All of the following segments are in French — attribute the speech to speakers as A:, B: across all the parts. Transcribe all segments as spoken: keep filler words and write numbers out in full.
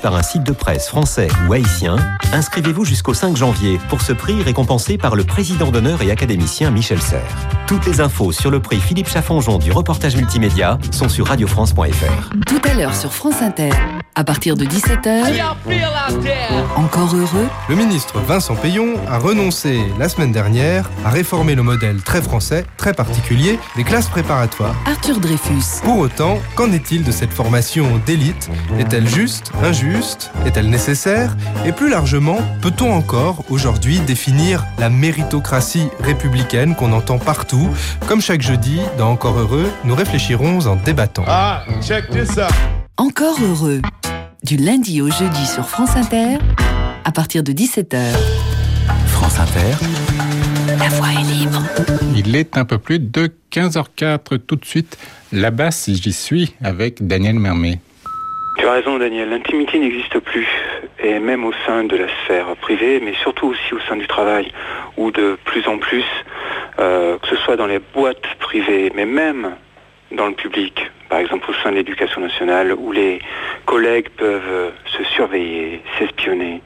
A: par un site de presse français ou haïtien, inscrivez-vous jusqu'au cinq janvier pour ce prix récompensé par le président d'honneur et académicien Michel Serres. Toutes les infos sur le prix Philippe Chaffanjon du reportage multimédia sont sur radio france point f r.
B: Tout à l'heure sur France Inter, à partir de dix-sept heures, encore heureux.
C: Le ministre Vincent Peillon a renoncé la semaine dernière à réformer le modèle très français, très particulier des classes préparatoires.
B: Arthur Dreyfus.
C: Pour autant, qu'en est-il de cette formation d'élite ? Est-elle juste, injuste ? Est-elle nécessaire ? Et plus largement, peut-on encore aujourd'hui définir la méritocratie républicaine qu'on entend partout ? Comme chaque jeudi, dans Encore heureux, nous réfléchirons en débattant.
D: Ah, check this out.
B: Encore heureux. Du lundi au jeudi sur France Inter, à partir de dix-sept heures.
A: France Inter.
B: La voix est libre.
E: Il est un peu plus de quinze heures quatre. Tout de suite, là-bas, si j'y suis, avec Daniel Mermet.
F: Tu as raison, Daniel. L'intimité n'existe plus. Et même au sein de la sphère privée, mais surtout aussi au sein du travail, où de plus en plus, euh, que ce soit dans les boîtes privées, mais même dans le public, par exemple au sein de l'éducation nationale, où les collègues peuvent se surveiller, s'espionner,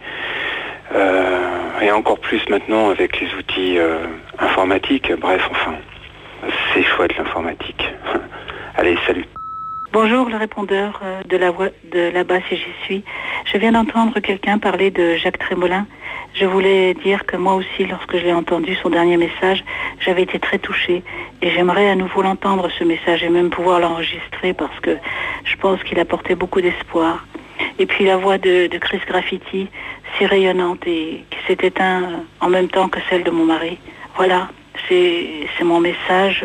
F: euh, et encore plus maintenant avec les outils euh, informatiques. Bref, enfin, c'est chouette l'informatique. Allez, salut.
G: Bonjour, le répondeur de la voix de là-bas si j'y suis. Je viens d'entendre quelqu'un parler de Jacques Trémolin. Je voulais dire que moi aussi, lorsque je l'ai entendu, son dernier message, j'avais été très touchée. Et j'aimerais à nouveau l'entendre, ce message, et même pouvoir l'enregistrer parce que je pense qu'il apportait beaucoup d'espoir. Et puis la voix de, de Chris Graffiti, si rayonnante et qui s'est éteinte en même temps que celle de mon mari. Voilà, c'est, c'est mon message.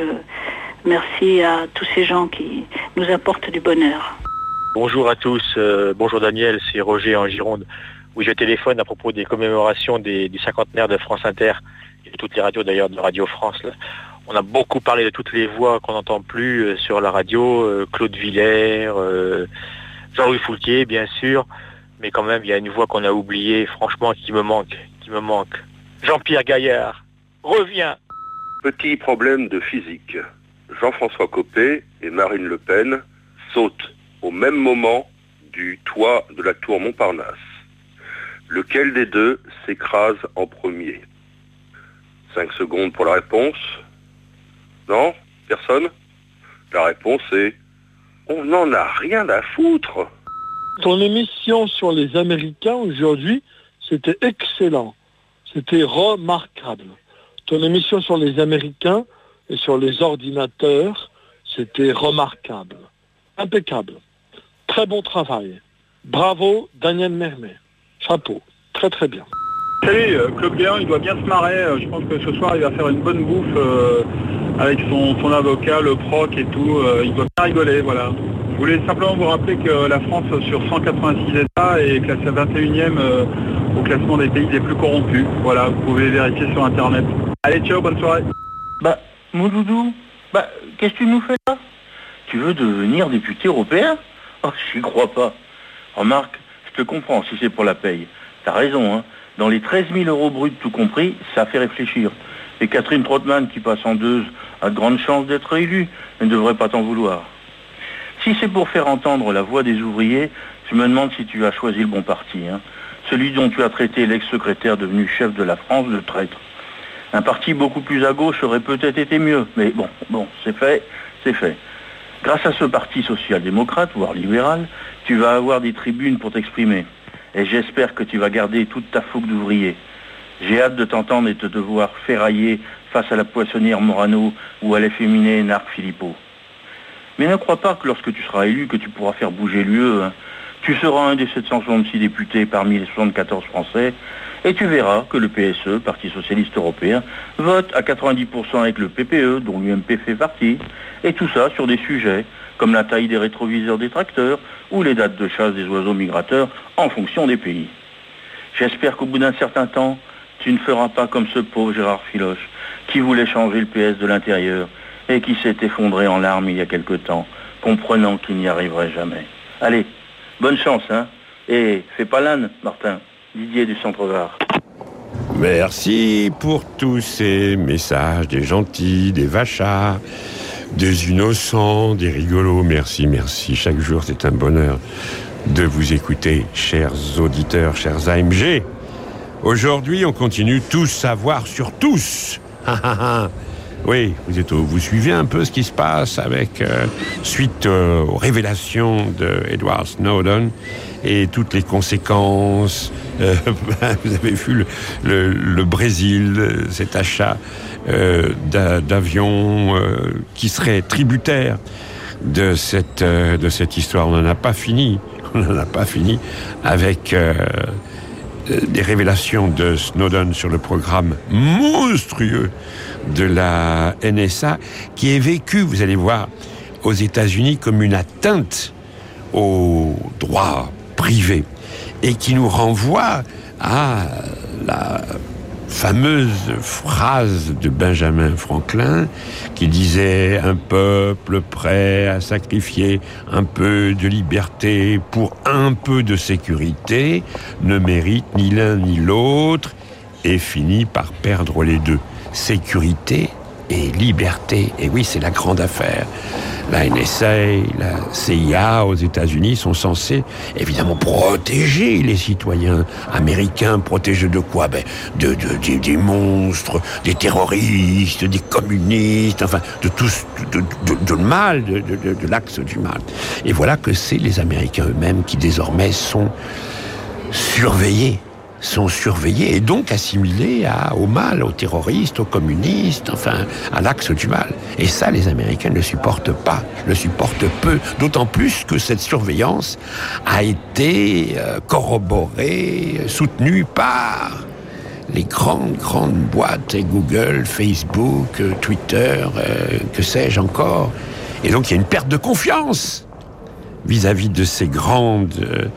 G: Merci à tous ces gens qui nous apportent du bonheur.
H: Bonjour à tous, euh, bonjour Daniel, c'est Roger en Gironde, où je téléphone à propos des commémorations des, du cinquantenaire de France Inter, et de toutes les radios d'ailleurs de Radio France. Là. On a beaucoup parlé de toutes les voix qu'on n'entend plus euh, sur la radio, euh, Claude Villers, euh, Jean-Louis Foulquier bien sûr, mais quand même il y a une voix qu'on a oubliée, franchement, qui me manque, qui me manque. Jean-Pierre Gaillard, reviens.
I: Petit problème de physique. Jean-François Copé et Marine Le Pen sautent au même moment du toit de la tour Montparnasse. Lequel des deux s'écrase en premier ? Cinq secondes pour la réponse. Non ? Personne ? La réponse est « On n'en a rien à foutre !»
J: Ton émission sur les Américains aujourd'hui, c'était excellent. C'était remarquable. Ton émission sur les Américains et sur les ordinateurs, c'était remarquable. Impeccable. Très bon travail. Bravo, Daniel Mermet. Chapeau. Très très bien.
K: Salut, euh, Claude Guéant, il doit bien se marrer. Euh, je pense que ce soir, il va faire une bonne bouffe euh, avec son, son avocat, le proc et tout. Euh, il doit bien rigoler, voilà. Je voulais simplement vous rappeler que la France, sur cent quatre-vingt-six États, est classée vingt et unième euh, au classement des pays les plus corrompus. Voilà, vous pouvez vérifier sur Internet. Allez, ciao, bonne soirée.
L: Bah, mon doudou, bah, qu'est-ce que tu nous fais là ? Tu veux devenir député européen ? Oh, j'y crois pas. Remarque, je te comprends si c'est pour la paye. T'as raison, hein. Dans les treize mille euros bruts tout compris, ça fait réfléchir. Et Catherine Trottmann, qui passe en deux, a de grandes chances d'être élue. Elle ne devrait pas t'en vouloir. Si c'est pour faire entendre la voix des ouvriers, je me demande si tu as choisi le bon parti, hein. Celui dont tu as traité l'ex-secrétaire devenu chef de la France de traître. Un parti beaucoup plus à gauche aurait peut-être été mieux, mais bon, bon, c'est fait, c'est fait. Grâce à ce parti social-démocrate, voire libéral, tu vas avoir des tribunes pour t'exprimer. Et j'espère que tu vas garder toute ta fougue d'ouvrier. J'ai hâte de t'entendre et de te voir ferrailler face à la poissonnière Morano ou à l'efféminé Narc Philippot. Mais ne crois pas que lorsque tu seras élu, que tu pourras faire bouger l'U E. Hein. Tu seras un des sept cent soixante-six députés parmi les soixante-quatorze Français, et tu verras que le P S E, Parti Socialiste Européen, vote à quatre-vingt-dix pour cent avec le P P E, dont l'U M P fait partie, et tout ça sur des sujets comme la taille des rétroviseurs des tracteurs ou les dates de chasse des oiseaux migrateurs en fonction des pays. J'espère qu'au bout d'un certain temps, tu ne feras pas comme ce pauvre Gérard Filoche, qui voulait changer le P S de l'intérieur et qui s'est effondré en larmes il y a quelque temps, comprenant qu'il n'y arriverait jamais. Allez, bonne chance, hein, et fais pas l'âne, Martin. Didier du Centre-Var.
M: Merci pour tous ces messages, des gentils, des vachards, des innocents, des rigolos. Merci, merci. Chaque jour, c'est un bonheur de vous écouter, chers auditeurs, chers A M G. Aujourd'hui, on continue tous savoir sur tous. Oui, vous, êtes, vous suivez un peu ce qui se passe avec euh, suite euh, aux révélations de Edward Snowden et toutes les conséquences. Euh, vous avez vu le, le, le Brésil, cet achat euh, d'avions euh, qui serait tributaire de cette, euh, de cette histoire. On n'en a pas fini. On n'en a pas fini avec euh, des révélations de Snowden sur le programme monstrueux de la N S A, qui est vécu, vous allez voir, aux États-Unis comme une atteinte aux droits privés et qui nous renvoie à la fameuse phrase de Benjamin Franklin qui disait « Un peuple prêt à sacrifier un peu de liberté pour un peu de sécurité ne mérite ni l'un ni l'autre et finit par perdre les deux. » Sécurité et liberté. Et oui, c'est la grande affaire. La N S A, la C I A aux États-Unis sont censés évidemment protéger les citoyens américains. Protéger de quoi? Ben, de, de, de, des monstres, des terroristes, des communistes, enfin, de tout de, de, de, de mal, de, de, de l'axe du mal. Et voilà que c'est les Américains eux-mêmes qui désormais sont surveillés. sont surveillés et donc assimilés à, au mal, aux terroristes, aux communistes, enfin, à l'axe du mal. Et ça, les Américains ne le supportent pas, le supportent peu, d'autant plus que cette surveillance a été euh, corroborée, soutenue par les grandes, grandes boîtes, Google, Facebook, Twitter, euh, que sais-je encore. Et donc, il y a une perte de confiance vis-à-vis de ces grandes,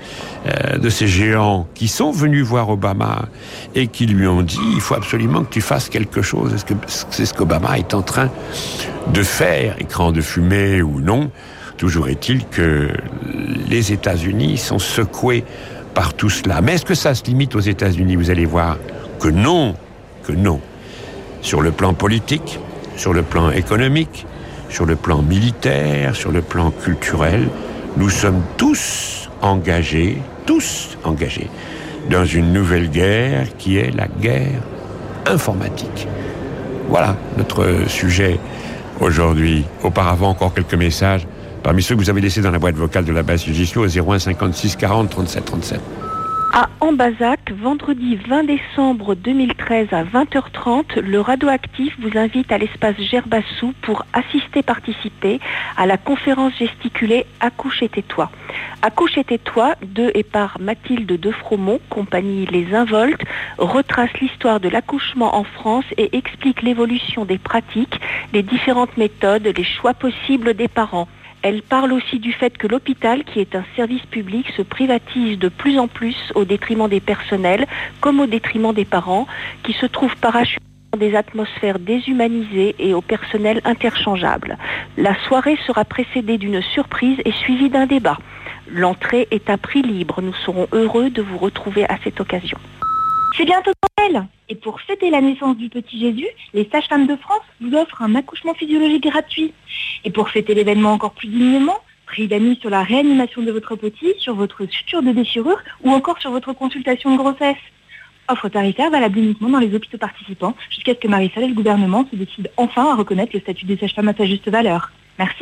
M: euh, de ces géants qui sont venus voir Obama et qui lui ont dit « il faut absolument que tu fasses quelque chose ». Est-ce que c'est ce qu'Obama est en train de faire, écran de fumée ou non? Toujours est-il que les États-Unis sont secoués par tout cela. Mais est-ce que ça se limite aux États-Unis? Vous allez voir que non, que non. Sur le plan politique, sur le plan économique, sur le plan militaire, sur le plan culturel, nous sommes tous engagés, tous engagés, dans une nouvelle guerre qui est la guerre informatique. Voilà notre sujet aujourd'hui. Auparavant, encore quelques messages parmi ceux que vous avez laissés dans la boîte vocale de la base J S U au zéro un cinquante-six quarante trente-sept trente-sept.
D: À Ambazac, vendredi vingt décembre deux mille treize à vingt heures trente, le Radioactif vous invite à l'espace Gerbassou pour assister-participer à la conférence gesticulée Accouche et tais-toi. Accouche et tais-toi, de et par Mathilde de Fromont, compagnie Les Involtes, retrace l'histoire de l'accouchement en France et explique l'évolution des pratiques, les différentes méthodes, les choix possibles des parents. Elle parle aussi du fait que l'hôpital, qui est un service public, se privatise de plus en plus au détriment des personnels, comme au détriment des parents, qui se trouvent parachutés dans des atmosphères déshumanisées et au personnel interchangeable. La soirée sera précédée d'une surprise et suivie d'un débat. L'entrée est à prix libre. Nous serons heureux de vous retrouver à cette occasion.
N: C'est bientôt Noël. Et pour fêter la naissance du petit Jésus, les sages-femmes de France vous offrent un accouchement physiologique gratuit. Et pour fêter l'événement encore plus dignement, prix d'amis sur la réanimation de votre petit, sur votre suture de déchirure ou encore sur votre consultation de grossesse. Offre tarifaire valable uniquement dans les hôpitaux participants jusqu'à ce que Marisol et le gouvernement se décident enfin à reconnaître le statut des sages-femmes à sa juste valeur. Merci.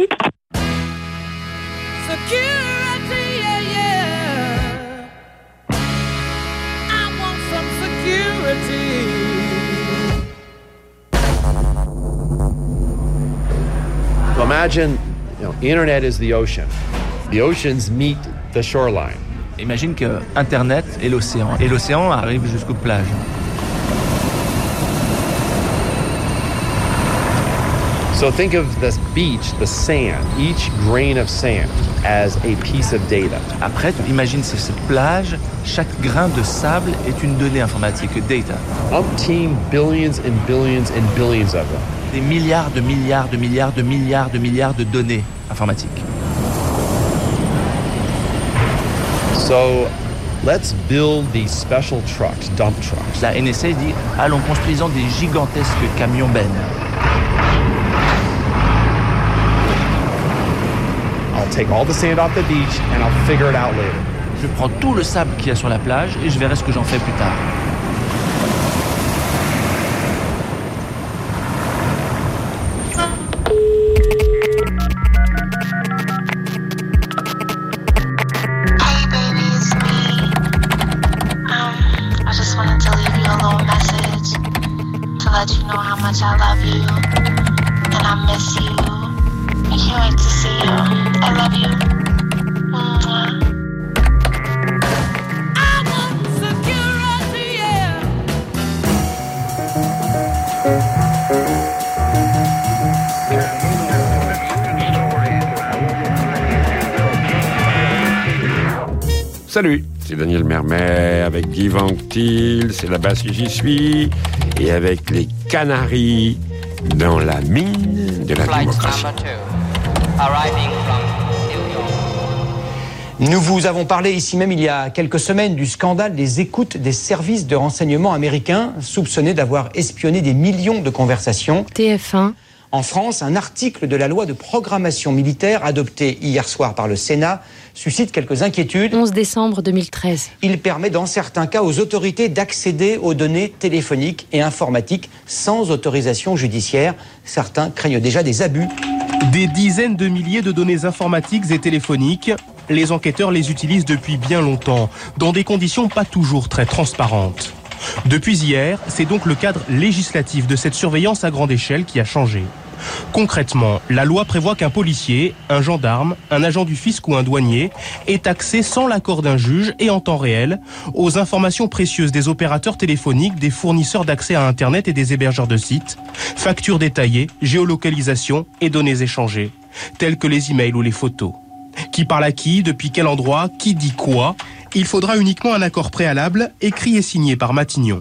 O: So imagine, you know, internet is the ocean. The oceans meet the shoreline.
P: Imagine que Internet est l'océan et l'océan arrive jusqu'aux plages.
O: So think of this beach, the sand, each grain of sand as a piece of data.
P: Après, imagine cette plage, chaque grain de sable est une donnée informatique, data.
O: Umpteen billions and billions and billions of them.
P: Des milliards de milliards de milliards de milliards de milliards de données informatiques.
O: So, let's build these special trucks, dump trucks.
P: La N S A dit, allons construisons des gigantesques camions bennes.
O: I'll take all the sand off the beach and I'll figure it out later.
P: Je prends tout le sable qu'il y a sur la plage et je verrai ce que j'en fais plus tard.
Q: Let you know how much I love you, and I miss you. I can't wait to see you. I love you. Mwah. I want security, yeah.
M: Salut, c'est Daniel Mermet avec Guy Vanctil, c'est là-bas si j'y suis, et avec les Canaries dans la mine de la démocratie.
R: Nous vous avons parlé ici même il y a quelques semaines du scandale des écoutes des services de renseignement américains soupçonnés d'avoir espionné des millions de conversations.
S: T F un.
R: En France, un article de la loi de programmation militaire adopté hier soir par le Sénat suscite quelques inquiétudes.
S: onze décembre deux mille treize.
R: Il permet dans certains cas aux autorités d'accéder aux données téléphoniques et informatiques sans autorisation judiciaire. Certains craignent déjà des abus.
T: Des dizaines de milliers de données informatiques et téléphoniques, les enquêteurs les utilisent depuis bien longtemps, dans des conditions pas toujours très transparentes. Depuis hier, c'est donc le cadre législatif de cette surveillance à grande échelle qui a changé. Concrètement, la loi prévoit qu'un policier, un gendarme, un agent du fisc ou un douanier ait accès sans l'accord d'un juge et en temps réel aux informations précieuses des opérateurs téléphoniques, des fournisseurs d'accès à Internet et des hébergeurs de sites, factures détaillées, géolocalisation et données échangées, telles que les emails ou les photos. Qui parle à qui, depuis quel endroit, qui dit quoi? Il faudra uniquement un accord préalable, écrit et signé par Matignon.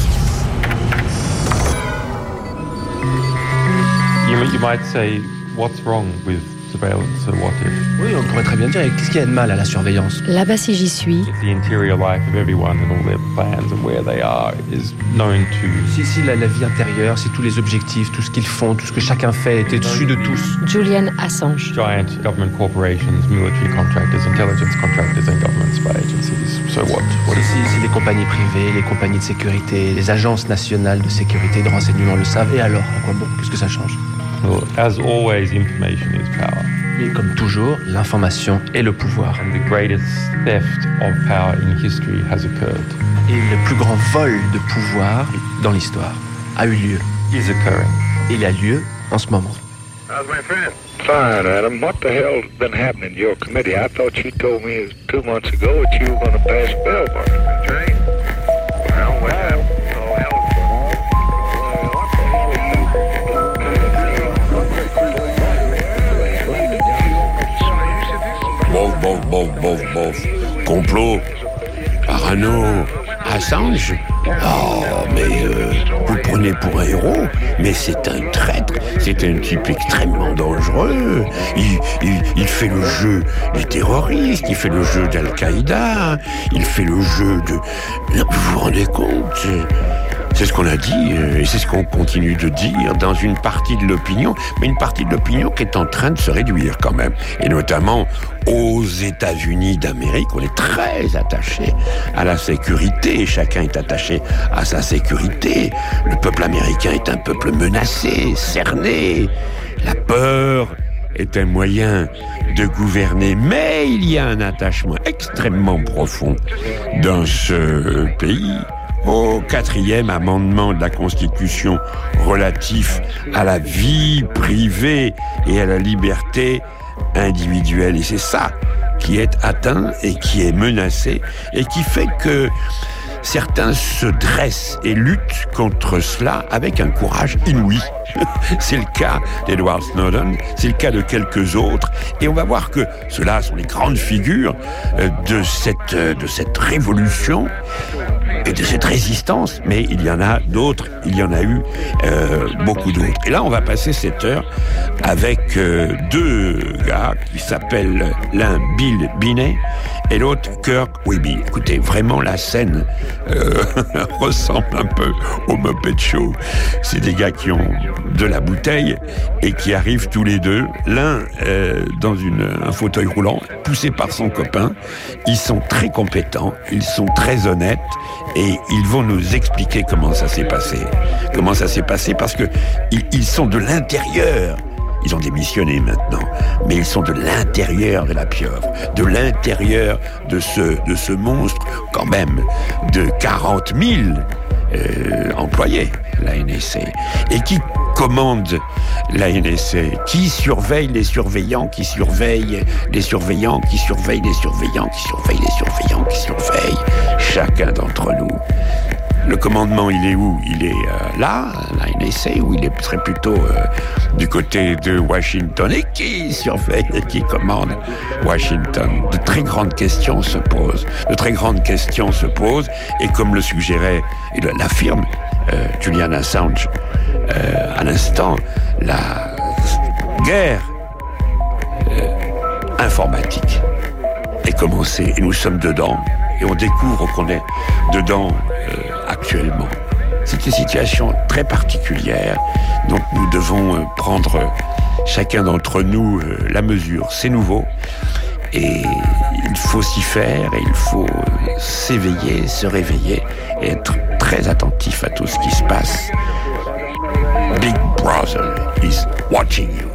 U: You, you might say, what's wrong with surveillance or what if?
P: Oui, on pourrait très bien dire, qu'est-ce qu'il y a de mal à la surveillance?
S: Là-bas si j'y suis.
U: The interior life of everyone and all their plans and where they are is known to...
P: Si, si, la, la vie intérieure, c'est tous les objectifs, tout ce qu'ils font, tout ce que chacun fait, est au-dessus de tous.
S: Julian Assange.
U: Giant government corporations, military contractors, intelligence contractors and government spy agencies. So what? what
P: si, si, si, les compagnies privées, les compagnies de sécurité, les agences nationales de sécurité et de renseignement le savent. Et alors, à quoi bon? Qu'est-ce que ça change?
U: Well, as always, information is power.
P: Et comme toujours, l'information est le pouvoir.
U: And the greatest theft of power in history has occurred.
P: Et le plus grand vol de pouvoir dans l'histoire a eu lieu.
U: Is occurring.
P: Il a lieu en ce moment.
V: How's my friend? Fine, Adam. What the hell's been happening to your committee? I thought you told me two months ago that you were going to pass a bill for it. That's right. Well, what happened? Oh, hell.
M: Bof, bof, bof, bof, bof. Complot. Parano. Assange. Oh, mais euh, vous le prenez pour un héros, mais c'est un traître, c'est un type extrêmement dangereux. Il, il, il fait le jeu des terroristes, il fait le jeu d'Al-Qaïda, il fait le jeu de... Vous vous rendez compte ? C'est ce qu'on a dit, et c'est ce qu'on continue de dire dans une partie de l'opinion, mais une partie de l'opinion qui est en train de se réduire quand même. Et notamment aux États-Unis d'Amérique, on est très attaché à la sécurité, chacun est attaché à sa sécurité. Le peuple américain est un peuple menacé, cerné. La peur est un moyen de gouverner, mais il y a un attachement extrêmement profond dans ce pays au quatrième amendement de la Constitution relatif à la vie privée et à la liberté individuelle. Et c'est ça qui est atteint et qui est menacé et qui fait que certains se dressent et luttent contre cela avec un courage inouï. C'est le cas d'Edward Snowden, c'est le cas de quelques autres, et on va voir que ceux-là sont les grandes figures de cette, de cette révolution et de cette résistance, mais il y en a d'autres, il y en a eu euh, beaucoup d'autres. Et là, on va passer cette heure avec euh, deux gars qui s'appellent l'un Bill Binney et l'autre Kirk Wybie. Écoutez, vraiment la scène euh, ressemble un peu au Muppet Show. C'est des gars qui ont de la bouteille et qui arrivent tous les deux, l'un euh, dans une, un fauteuil roulant, poussé par son copain. Ils sont très compétents, ils sont très honnêtes et ils vont nous expliquer comment ça s'est passé. Comment ça s'est passé parce que ils, ils sont de l'intérieur. Ils ont démissionné maintenant, mais ils sont de l'intérieur de la pieuvre, de l'intérieur de ce, de ce monstre, quand même, de quarante mille euh, employés, la N S A. Et qui commande la N S A? Qui surveille les surveillants, qui surveille les surveillants, qui surveille les surveillants, qui surveille les surveillants, qui surveille chacun d'entre nous? Le commandement, il est où? Il est euh, là, la N S A, ou il est, serait plutôt euh, du côté de Washington et qui surveille et qui commande Washington? De très grandes questions se posent. De très grandes questions se posent. Et comme le suggérait et l'affirme euh, Julian Assange euh, à l'instant, la guerre euh, informatique est commencée et nous sommes dedans. Et on découvre qu'on est dedans euh, actuellement. C'est une situation très particulière, donc nous devons euh, prendre euh, chacun d'entre nous euh, la mesure. C'est nouveau et il faut s'y faire et il faut euh, s'éveiller, se réveiller et être très attentif à tout ce qui se passe. Big Brother is watching you.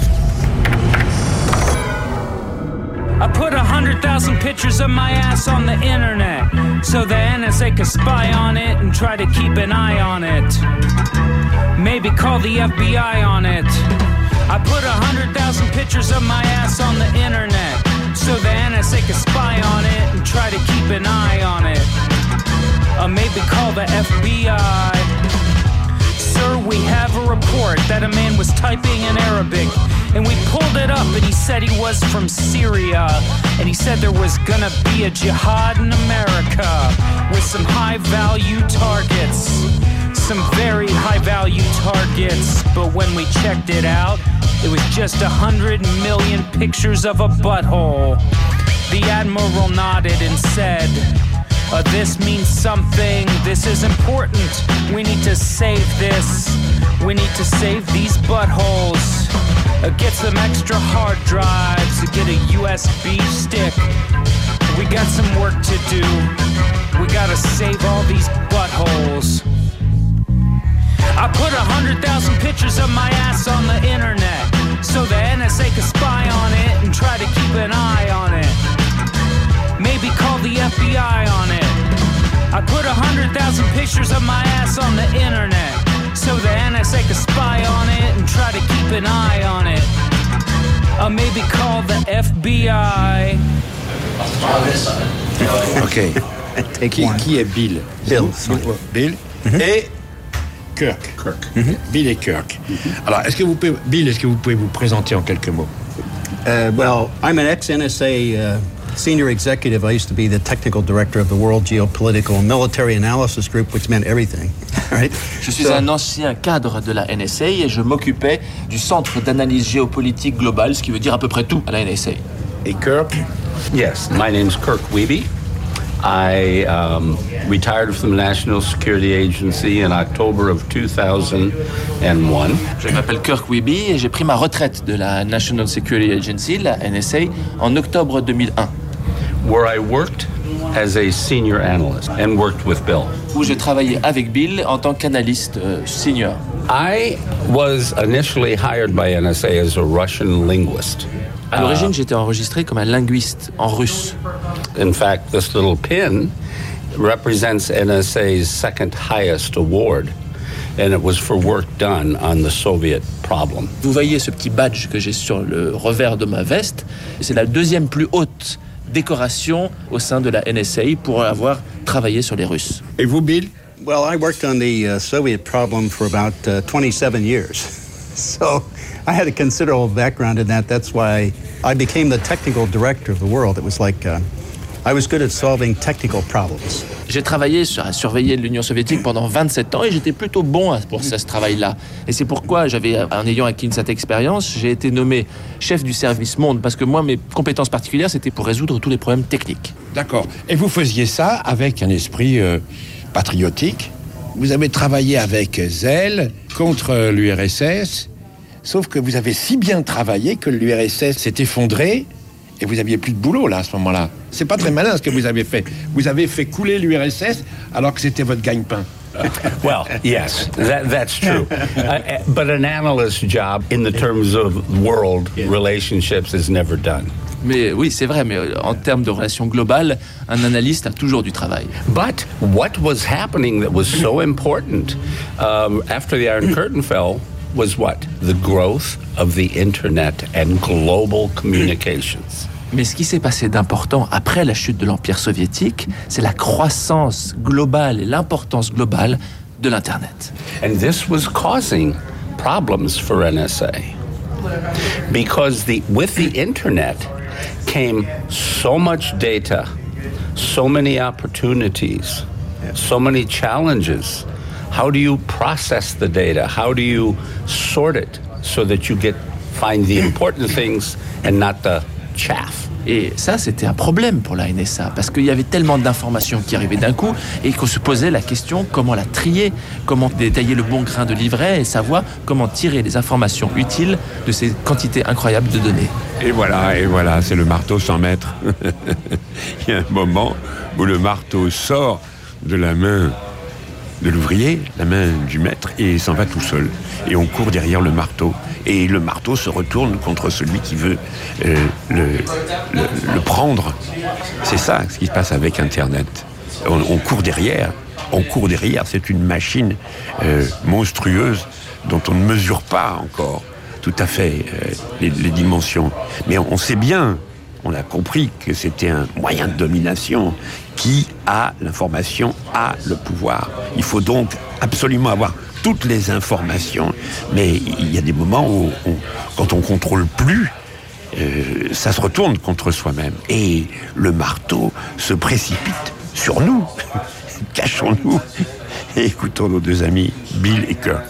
A: I put a hundred thousand pictures of my ass on the internet so the N S A could spy on it and try to keep an eye on it. Maybe call the F B I on it. I put a hundred thousand pictures of my ass on the internet so the N S A could spy on it and try to keep an eye on it. Or maybe call the F B I. Sir, we have a report that a man was typing in Arabic and we pulled it up and he said he was from Syria and he said there was gonna be a jihad in America with some high value targets, some very high value targets. But when we checked it out, it was just a hundred million pictures of a butthole. The Admiral nodded and said, Uh, this means something, this is important. We need to save this. We need to save these buttholes. Uh, get some extra hard drives, to get a U S B stick. We got some work to do. We gotta save all these buttholes. I put a hundred thousand pictures of my ass on the internet so the N S A could spy on it and try to keep an eye on it. Maybe call the F B I on it. I put a hundred thousand pictures of my ass on the internet so the N S A could spy on it and try to keep an eye on it. Or maybe call the F B I.
M: Ok. Qui, qui est Bill?
C: Bill.
M: Bill mm-hmm. et Kirk. Kirk. Mm-hmm. Bill et Kirk. Mm-hmm. Alors, est-ce que vous pouvez, Bill, est-ce que vous pouvez vous présenter en quelques mots?
C: Uh, well, I'm an ex-N S A uh, senior executive. I used to be the technical director of the World Geopolitical and Military Analysis Group, which meant everything. Right?
P: Je suis so, un ancien cadre de la N S A et je m'occupais du centre d'analyse géopolitique globale, ce qui veut dire à peu près tout à la N S A.
M: Et Kirk?
W: Yes, my name's Kirk Wiebe. I um, retired from the National Security Agency in October of two thousand one.
P: Je m'appelle Kirk Wiebe et j'ai pris ma retraite de la National Security Agency, la N S A, en octobre deux mille un.
W: Where I worked as a senior analyst and worked with Bill.
P: Où j'ai travaillé avec Bill en tant qu'analyste euh, senior.
W: I was initially hired by N S A as a Russian linguist.
P: À l'origine, j'étais enregistré comme un linguiste en russe.
W: In fact, this little pin represents N S A's second highest award, and it was for work done on the Soviet problem.
P: Vous voyez ce petit badge que j'ai sur le revers de ma veste, c'est la deuxième plus haute décoration au sein de la N S A pour avoir travaillé sur les Russes.
M: Et vous, Bill?
C: Well, I worked on the uh, Soviet problem for about uh, twenty-seven years. So I had a considerable background in that. That's why I became the technical director of the world. It was like uh, I was good at solving technical problems.
P: J'ai travaillé sur, à surveiller l'Union soviétique pendant vingt-sept ans et j'étais plutôt bon pour ce, ce travail-là. Et c'est pourquoi, j'avais, en ayant acquis cette expérience, j'ai été nommé chef du service monde, parce que moi, mes compétences particulières, c'était pour résoudre tous les problèmes techniques.
M: D'accord. Et vous faisiez ça avec un esprit euh, patriotique. Vous avez travaillé avec zèle
B: contre l'U R S S, sauf que vous avez si bien travaillé que l'U R S S s'est effondré et vous aviez plus de boulot là à ce moment-là. C'est pas très malin ce que vous avez fait. Vous avez fait couler l'U R S S alors que c'était votre gagne-pain.
W: Well, yes, that, that's true. Uh, but an analyst's job in the terms of world relationships is never done.
P: Mais oui, c'est vrai, mais en termes de relations globales, un analyste a toujours du travail.
W: But what was happening that was so important um, after the Iron Curtain fell was what? The growth of the internet and global communications.
P: Mais ce qui s'est passé d'important après la chute de l'Empire soviétique, c'est la croissance globale et l'importance globale de l'Internet.
W: And this was causing problems for N S A. Because the, with the Internet came so much data, so many opportunities, so many challenges. How do you process the data? How do you sort it so that you get find the important things and not the chaff?
P: Et ça, c'était un problème pour la N S A, parce qu'il y avait tellement d'informations qui arrivaient d'un coup, et qu'on se posait la question comment la trier, comment détailler le bon grain de livret, et savoir comment tirer les informations utiles de ces quantités incroyables de données.
M: Et voilà, et voilà, c'est le marteau sans maître. Il y a un moment où le marteau sort de la main de l'ouvrier, la main du maître, et s'en va tout seul. Et on court derrière le marteau. Et le marteau se retourne contre celui qui veut euh, le, le, le prendre. C'est ça ce qui se passe avec Internet. On, on court derrière, on court derrière. C'est une machine euh, monstrueuse dont on ne mesure pas encore tout à fait euh, les, les dimensions. Mais on, on sait bien, on a compris que c'était un moyen de domination. Qui a l'information a le pouvoir. Il faut donc absolument avoir toutes les informations, mais il y a des moments où, on, quand on contrôle plus, euh, ça se retourne contre soi-même. Et le marteau se précipite sur nous. Cachons-nous et écoutons nos deux amis, Bill et Kirk.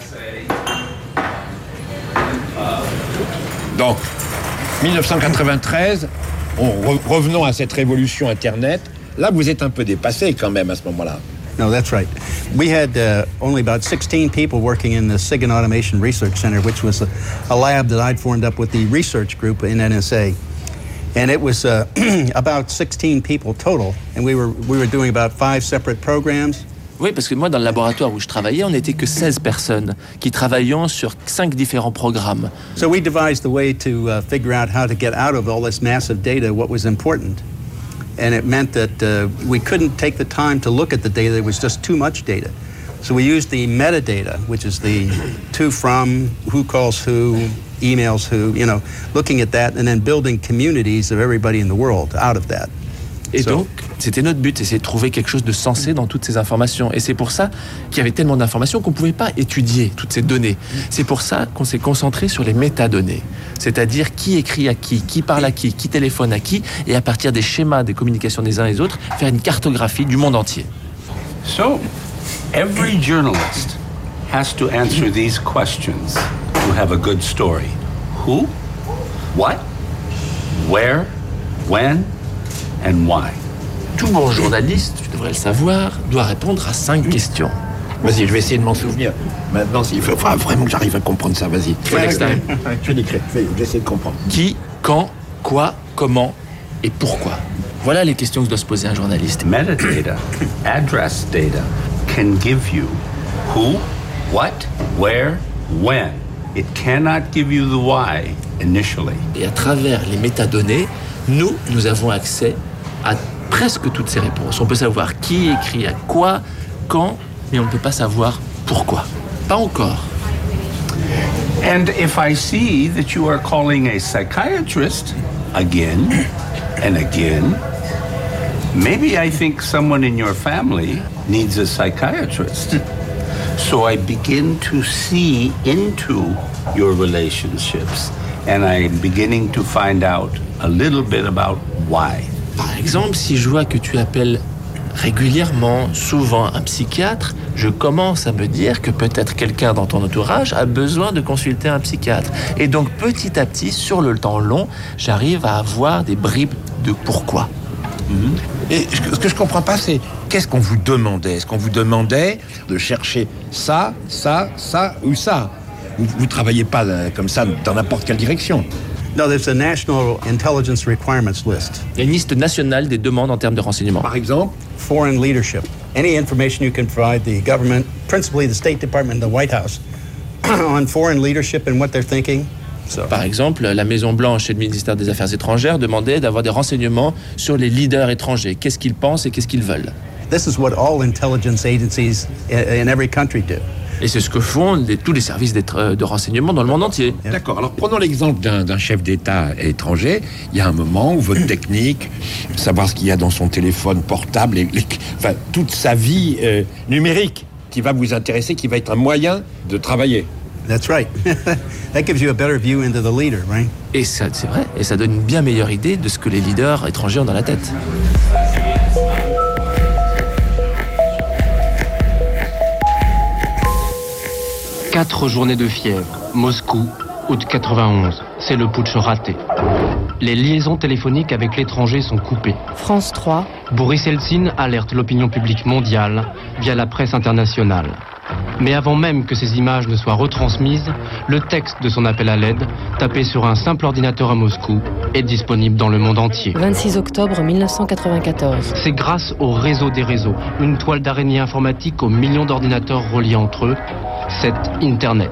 B: Donc, dix-neuf cent quatre-vingt-treize, on re- revenons à cette révolution Internet. Là, vous êtes un peu dépassé quand même à ce moment-là.
C: No, that's right. We had uh, only about sixteen people working in the SIGINT Automation Research Center, which was a, a lab that I'd formed up with the research group in N S A. And it was uh, about sixteen people total, and we were, we were doing about five separate programs.
P: Oui, parce que moi, dans le laboratoire où je travaillais, on n'était que seize personnes qui travaillions sur cinq différents programmes.
C: So we devised a way to uh, figure out how to get out of all this massive data what was important. And it meant that uh, we couldn't take the time to look at the data. There was just too much data. So we used the metadata, which is the to, from, who calls who, emails who, you know, looking at that and then building communities of everybody in the world out of that.
P: Et so, donc, c'était notre but, essayer de trouver quelque chose de sensé dans toutes ces informations. Et c'est pour ça qu'il y avait tellement d'informations qu'on ne pouvait pas étudier toutes ces données. C'est pour ça qu'on s'est concentré sur les métadonnées. C'est-à-dire qui écrit à qui, qui parle à qui, qui téléphone à qui, et à partir des schémas des communications des uns et des autres, faire une cartographie du monde entier.
W: So, every journalist has to answer these questions to have a good story. Who? What? Where? When? And why?
P: Tout bon journaliste, tu devrais le savoir, doit répondre à cinq questions.
B: Vas-y, je vais essayer de m'en souvenir. Maintenant, il faut vraiment que j'arrive à comprendre ça. Vas-y.
P: Next time.
B: Je vais l'écrire. J'essaie de comprendre.
P: Qui, quand, quoi, comment et pourquoi. Voilà les questions que doit se poser un journaliste.
W: Metadata, address data, can give you who, what, where, when. It cannot give you the why initially.
P: Et à travers les métadonnées, nous, nous avons accès à presque toutes ces réponses. On peut savoir qui écrit à quoi, quand, mais on ne peut pas savoir pourquoi. Pas encore.
W: And if I see that you are calling a psychiatrist again and again, maybe I think someone in your family needs a psychiatrist. So I begin to see into your relationships, and I'm beginning to find out a little bit about why.
P: Par exemple, si je vois que tu appelles régulièrement, souvent un psychiatre, je commence à me dire que peut-être quelqu'un dans ton entourage a besoin de consulter un psychiatre. Et donc petit à petit, sur le temps long, j'arrive à avoir des bribes de pourquoi.
B: Et ce que je comprends pas, c'est qu'est-ce qu'on vous demandait? Est-ce qu'on vous demandait de chercher ça, ça, ça ou ça? Vous ne travaillez pas euh, comme ça dans n'importe quelle direction.
C: No, there's a National Intelligence Requirements List.
P: Il y a une liste nationale des demandes en termes de renseignement.
B: Par exemple,
C: foreign leadership. Any information you can provide the government, principally the State Department and the White House, on foreign leadership and what they're thinking. So.
P: Par exemple, la Maison-Blanche et le ministère des Affaires étrangères demandaient d'avoir des renseignements sur les leaders étrangers. Qu'est-ce qu'ils pensent et qu'est-ce qu'ils veulent.
C: This is what all intelligence agencies in every country do.
P: Et c'est ce que font les, tous les services de renseignement dans le monde entier.
B: D'accord. Alors prenons l'exemple d'un, d'un chef d'État étranger. Il y a un moment où votre technique, savoir ce qu'il y a dans son téléphone portable, et, les, enfin toute sa vie euh, numérique, qui va vous intéresser, qui va être un moyen de travailler.
C: That's right. That gives you a better view into the leader, right?
P: Et ça, c'est vrai. Et ça donne une bien meilleure idée de ce que les leaders étrangers ont dans la tête.
E: Quatre journées de fièvre. Moscou, août quatre-vingt-onze. C'est le putsch raté. Les liaisons téléphoniques avec l'étranger sont coupées.
S: France trois.
E: Boris Eltsine alerte l'opinion publique mondiale via la presse internationale. Mais avant même que ces images ne soient retransmises, le texte de son appel à l'aide, tapé sur un simple ordinateur à Moscou, est disponible dans le monde entier.
S: vingt-six octobre mille neuf cent quatre-vingt-quatorze.
E: C'est grâce au réseau des réseaux, une toile d'araignée informatique aux millions d'ordinateurs reliés entre eux, c'est Internet.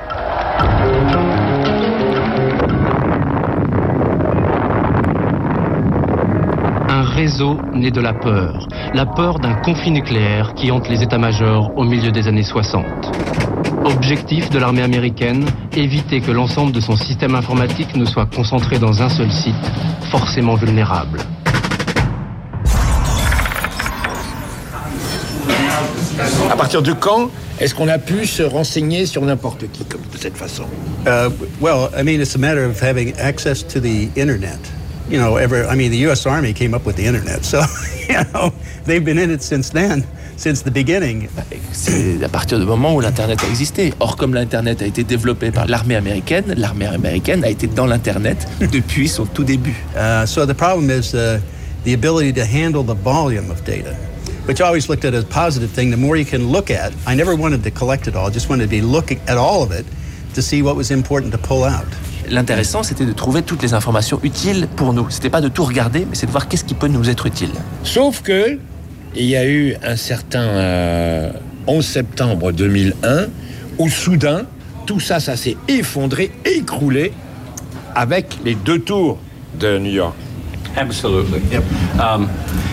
E: Un réseau né de la peur, la peur d'un conflit nucléaire qui hante les états-majors au milieu des années soixante. Objectif de l'armée américaine, éviter que l'ensemble de son système informatique ne soit concentré dans un seul site, forcément vulnérable.
B: À partir de quand est-ce qu'on a pu se renseigner sur n'importe qui comme de cette façon?
C: Uh, well, I mean, it's a matter of having access to the internet. You know, ever, I mean, the U S Army came up with the internet, so, you know, they've been in it since then, since the beginning.
P: C'est à partir du moment où l'Internet a existé. Or, comme l'Internet a été développé par l'armée américaine, l'armée américaine a été dans l'Internet depuis son tout début.
C: Uh, so the problem is uh, the ability to handle the volume of data, which I always looked at as a positive thing. The more you can look at, I never wanted to collect it all, just wanted to be looking at all of it to see what was important to pull out.
P: L'intéressant, c'était de trouver toutes les informations utiles pour nous. C'était pas de tout regarder, mais c'est de voir qu'est-ce qui peut nous être utile.
B: Sauf que il y a eu un certain euh, onze septembre deux mille un où soudain tout ça, ça s'est effondré, écroulé avec les deux tours de New York.
W: Absolutely. Yep. Um,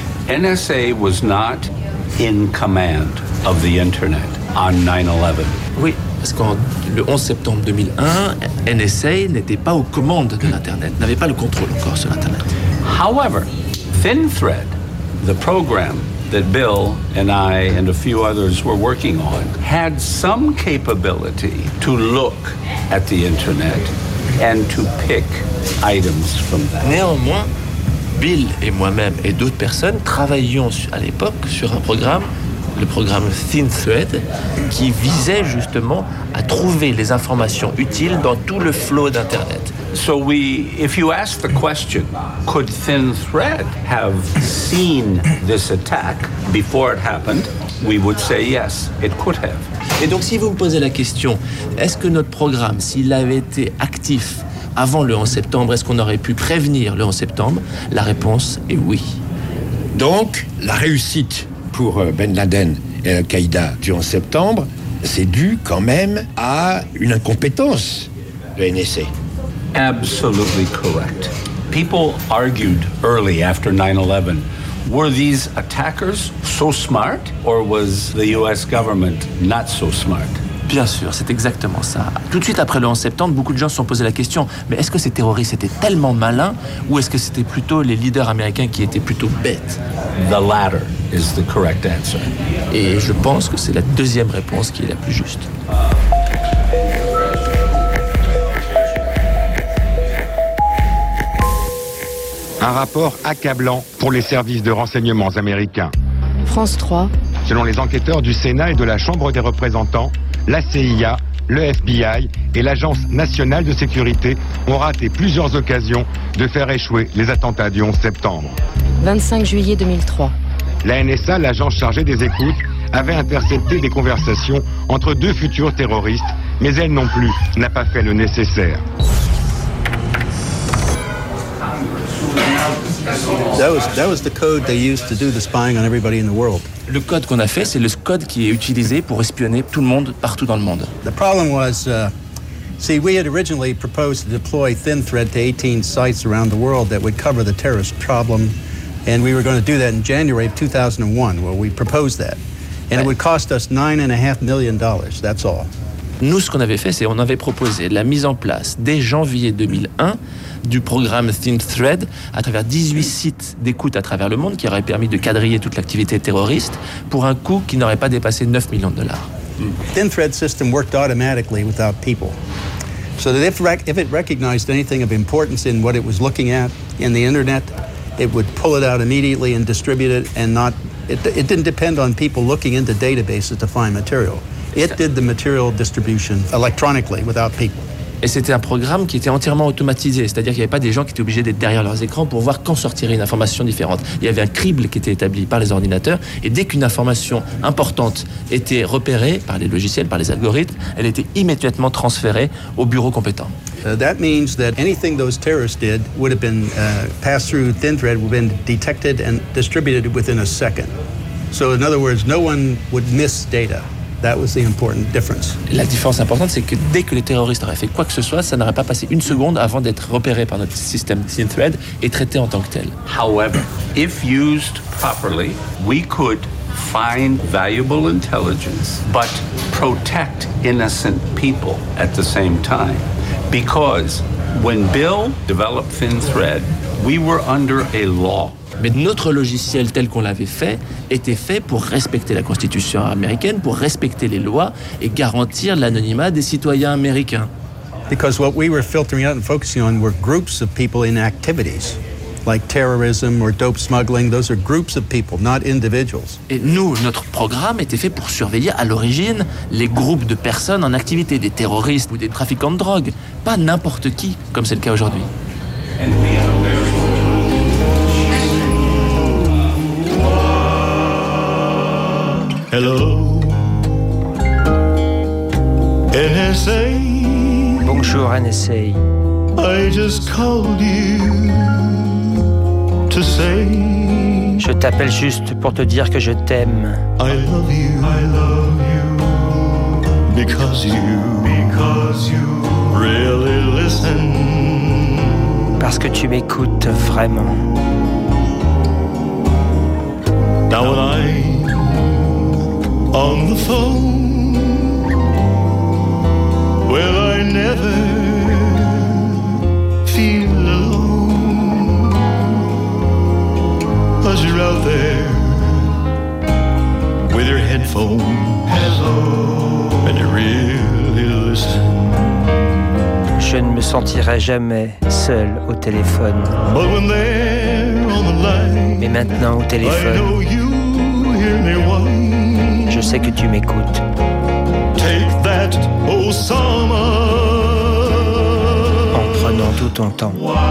W: N S A was not in command of the internet on nine eleven.
P: Oui, parce qu'en le onze septembre deux mille un, N S A n'était pas aux commandes de l'Internet, n'avait pas le contrôle encore sur l'Internet.
W: However, ThinThread, the program that Bill and I and a few others were working on, had some capability to look at the internet and to pick items from that.
P: Néanmoins, Bill et moi-même et d'autres personnes travaillions à l'époque sur un programme, le programme ThinThread, qui visait justement à trouver les informations utiles dans tout le flot d'Internet.
W: So we, if you ask the question, could ThinThread have seen this attack before it happened, we would say yes, it could have.
P: Et donc si vous me posez la question, est-ce que notre programme, s'il avait été actif avant le onze septembre, est-ce qu'on aurait pu prévenir le onze septembre? La réponse est oui.
B: Donc, la réussite pour Ben Laden et Al-Qaïda du onze septembre, c'est dû quand même à une incompétence de N S A.
W: Absolutely correct. People argued early after nine eleven, were these attackers so smart or was the U S government not so smart?
P: Bien sûr, c'est exactement ça. Tout de suite après le onze septembre, beaucoup de gens se sont posé la question, mais est-ce que ces terroristes étaient tellement malins ou est-ce que c'était plutôt les leaders américains qui étaient plutôt bêtes?
W: The latter is the correct answer.
P: Et je pense que c'est la deuxième réponse qui est la plus juste.
F: Un rapport accablant pour les services de renseignement américains.
S: France trois.
F: Selon les enquêteurs du Sénat et de la Chambre des représentants, la C I A, le F B I et l'Agence nationale de sécurité ont raté plusieurs occasions de faire échouer les attentats du onze septembre.
S: vingt-cinq juillet deux mille trois.
F: la N S A, l'agence chargée des écoutes, avait intercepté des conversations entre deux futurs terroristes, mais elle non plus n'a pas fait le nécessaire.
C: That was, that was the code they used to do the spying on everybody in the world.
P: Le code qu'on a fait, c'est le code qui est utilisé pour espionner tout le monde, partout dans le monde.
C: The problem was, uh, see, we had originally proposed to deploy ThinThread to eighteen sites around the world that would cover the terrorist problem, and we were going to do that in January of two thousand one. Well, we proposed that, and it would cost us nine and a half million dollars. That's all.
P: Nous, ce qu'on avait fait, c'est on avait proposé la mise en place dès janvier deux mille un du programme ThinThread à travers dix-huit sites d'écoute à travers le monde qui auraient permis de quadriller toute l'activité terroriste pour un coût qui n'aurait pas dépassé neuf millions de dollars.
C: ThinThread system worked automatically without people. So that if, rec- if it recognized anything of importance in what it was looking at in the internet, it would pull it out immediately and distribute it, and not, it, it didn't depend on people looking into databases to find material. It did the material distribution electronically without people.
P: Et c'était un programme qui était entièrement automatisé, c'est-à-dire qu'il n'y avait pas des gens qui étaient obligés d'être derrière leurs écrans pour voir quand sortirait une information différente. Il y avait un crible qui était établi par les ordinateurs, et dès qu'une information importante était repérée par les logiciels, par les algorithmes, elle était immédiatement transférée au bureau compétent.
C: Uh, that means that anything those terrorists did would have been uh, passed through ThinThread, would have been detected and distributed within a second. So in other words, no one would miss data. That was the important difference.
P: La différence importante, c'est que dès que les terroristes auraient fait quoi que ce soit, ça n'aurait pas passé une seconde avant d'être repéré par notre système ThinThread et traité en tant que tel.
W: However, if used properly, we could find valuable intelligence, but protect innocent people at the same time. Because when Bill developed ThinThread, we were under a law.
P: Mais notre logiciel tel qu'on l'avait fait était fait pour respecter la Constitution américaine, pour respecter les lois et garantir l'anonymat des citoyens américains.
C: Because what we were filtering out and focusing on were groups of people in activities, like terrorism or dope smuggling. Those are groups of people, not individuals.
P: Et nous, notre programme était fait pour surveiller à l'origine les groupes de personnes en activité, des terroristes ou des trafiquants de drogue, pas n'importe qui, comme c'est le cas aujourd'hui.
G: Hello, N S A.
H: Bonjour N S A.
G: I just called you to say.
H: Je t'appelle juste pour te dire que je t'aime.
G: I love you. I love you because you because you really listen.
H: Parce que tu m'écoutes vraiment.
G: Now when I on the phone, well, I never feel alone, 'cause you're out there with your headphone. Hello. And you really listen.
H: Je ne me sentirai jamais seul au téléphone.
G: But when they're on the line,
H: mais maintenant au téléphone,
G: I know you hear me whine.
H: Je sais que tu m'écoutes.
G: Take that, oh summer.
H: En prenant tout ton temps.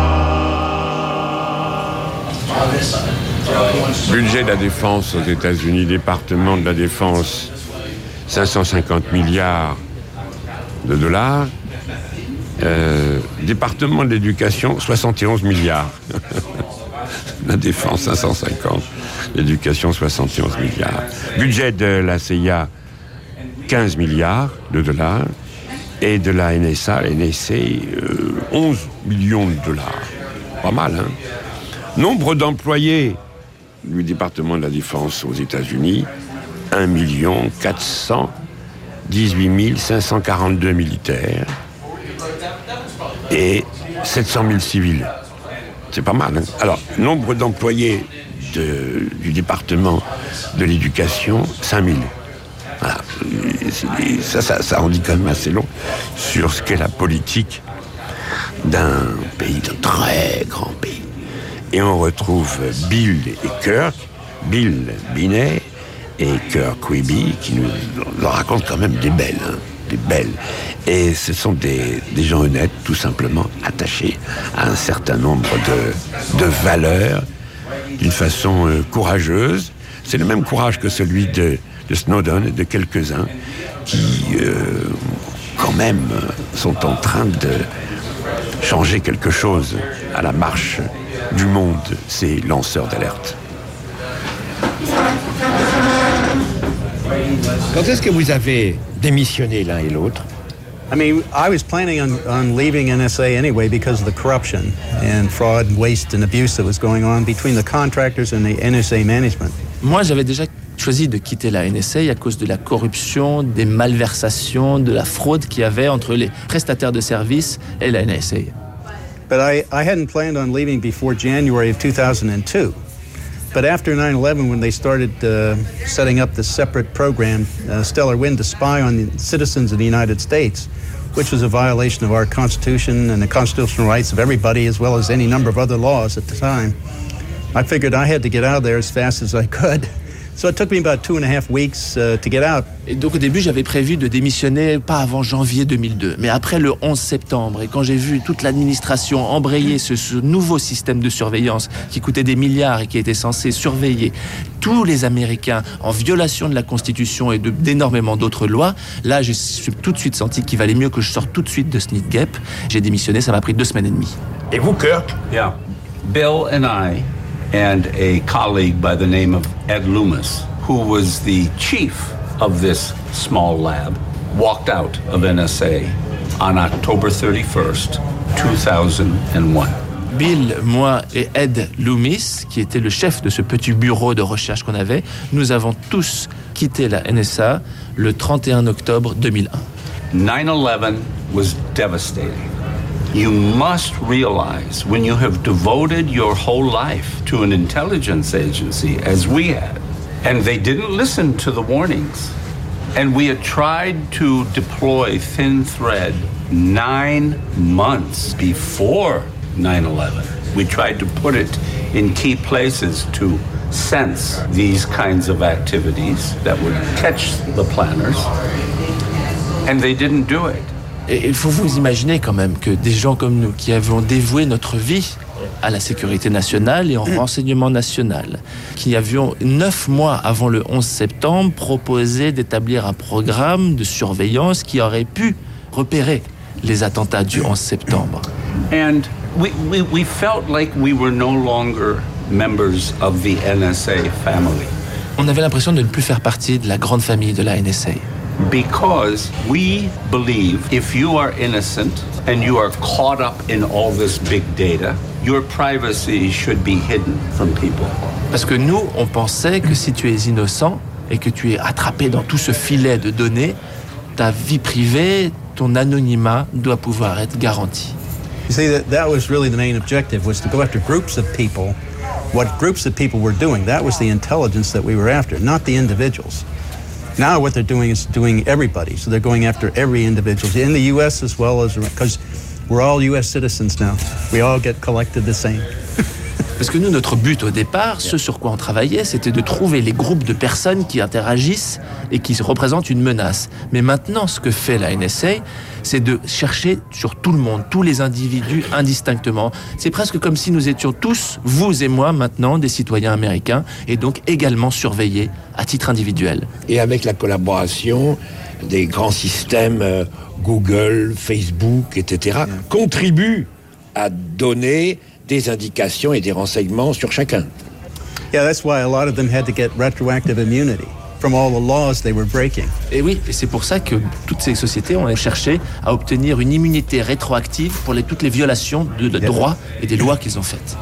M: Budget de la défense aux États-Unis, département de la défense, cinq cent cinquante milliards de dollars. Euh, département de l'éducation, soixante et onze milliards. La défense, cinq cent cinquante. L'éducation, soixante et onze milliards. Budget de la C I A, quinze milliards de dollars. Et de la N S A, la N S A, euh, onze millions de dollars. Pas mal, hein? Nombre d'employés du département de la défense aux États-Unis, un million quatre cent dix-huit mille cinq cent quarante-deux militaires et sept cent mille civils. C'est pas mal, hein? Alors, nombre d'employés de, du département de l'éducation, cinq mille. Voilà. Ça, ça, ça en dit quand même assez long sur ce qu'est la politique d'un pays, d'un très grand pays. Et on retrouve Bill et Kirk, Bill Binet et Kirk Quibi, qui nous, nous racontent quand même des belles, hein, des belles. Et ce sont des, des gens honnêtes, tout simplement attachés à un certain nombre de, de valeurs, d'une façon euh, courageuse, C'est le même courage que celui de, de Snowden et de quelques-uns qui, euh, quand même, sont en train de changer quelque chose à la marche du monde, ces lanceurs d'alerte.
B: Quand est-ce que vous avez démissionné l'un et l'autre?
C: I mean, I was planning on, on leaving N S A anyway because of the corruption and fraud and waste and abuse that was going on between the contractors and the N S A management.
P: Moi, j'avais déjà choisi de quitter la N S A à cause de la corruption, des malversations, de la fraude qu'il y avait entre les prestataires de services et la N S A.
C: But I, I hadn't planned on leaving before January of two thousand two. But after nine eleven, when they started uh, setting up this separate program, uh, Stellar Wind, to spy on the citizens of the United States, which was a violation of our Constitution and the constitutional rights of everybody, as well as any number of other laws at the time, I figured I had to get out of there as fast as I could. So it took me about two and a half weeks uh, to get out.
P: Et donc au début, j'avais prévu de démissionner pas avant janvier deux mille deux. Mais après le onze septembre, et quand j'ai vu toute l'administration embrayer ce, ce nouveau système de surveillance qui coûtait des milliards et qui était censé surveiller tous les Américains en violation de la Constitution et de, d'énormément d'autres lois, là, j'ai tout de suite senti qu'il valait mieux que je sorte tout de suite de Sneedgap. J'ai démissionné, ça m'a pris deux semaines et demie.
B: Et vous, Kirk?
W: Yeah. Bill and I and a colleague by the name of Ed Loomis, who was the chief of this small lab, walked out of N S A on October thirty-first, two thousand one.
P: Bill, moi et Ed Loomis, qui était le chef de ce petit bureau de recherche qu'on avait, nous avons tous quitté la N S A le trente et un octobre deux mille un.
W: nine eleven was devastating. You must realize when you have devoted your whole life to an intelligence agency, as we had, and they didn't listen to the warnings, and we had tried to deploy Thin Thread nine months before nine eleven. We tried to put it in key places to sense these kinds of activities that would catch the planners, and they didn't do it.
P: Et il faut vous imaginer quand même que des gens comme nous, qui avons dévoué notre vie à la sécurité nationale et au renseignement national, qui avions, neuf mois avant le onze septembre, proposé d'établir un programme de surveillance qui aurait pu repérer les attentats du onze septembre.
W: And we, we, we felt like we were no longer members of the N S A family.
P: On avait l'impression de ne plus faire partie de la grande famille de la N S A.
W: Because we believe if you are innocent and you are caught up in all this big data, your privacy should be hidden from people.
P: Parce que nous, on pensait que si tu es innocent et que tu es attrapé dans tout ce filet de données, ta vie privée, ton anonymat doit pouvoir être garanti.
C: You see, that, that was really the main objective, was to go after groups of people. What groups of people were doing, that was the intelligence that we were after, not the individuals. Now what they're doing is doing everybody. So they're going after every individual in the U S as well as, because we're all U S citizens now. We all get collected the same.
P: Parce que nous, notre but au départ, ce sur quoi on travaillait, c'était de trouver les groupes de personnes qui interagissent et qui représentent une menace. Mais maintenant, ce que fait la N S A, c'est de chercher sur tout le monde, tous les individus indistinctement. C'est presque comme si nous étions tous, vous et moi, maintenant, des citoyens américains, et donc également surveillés à titre individuel.
B: Et avec la collaboration des grands systèmes euh, Google, Facebook, et cetera, yeah. contribuent à donner des indications et des renseignements sur chacun.
C: Yeah, that's why a lot of them had to get retroactive immunity from all the laws they were breaking.
P: Et oui, et c'est pour ça que toutes ces sociétés ont cherché à obtenir une immunité rétroactive pour les, toutes les violations de, de yeah. droits et des lois qu'ils ont faites.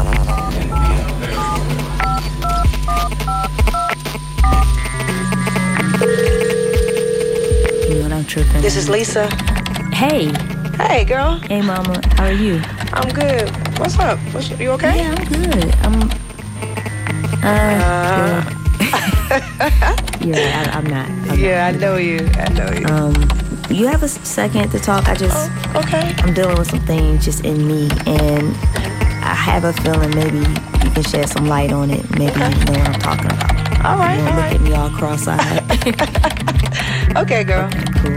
I: This is Lisa.
S: Hey.
I: Hey, girl.
S: Hey, Mama. How are you?
I: I'm good. What's up? What's, you okay?
S: Yeah, I'm good. I'm. Uh. uh. Yeah, yeah I, I'm not. I'm
I: yeah,
S: not.
I: I know you. I know you.
S: Um, you have a second to talk? I just.
I: Oh, okay.
S: I'm dealing with some things just in me, and I have a feeling maybe you can shed some light on it. Maybe okay. you know what I'm talking about.
I: All right.
S: You know,
I: all
S: look
I: right.
S: at me all cross-eyed.
I: Okay, girl.
S: Okay, cool.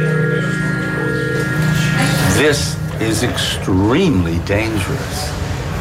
W: This is extremely dangerous.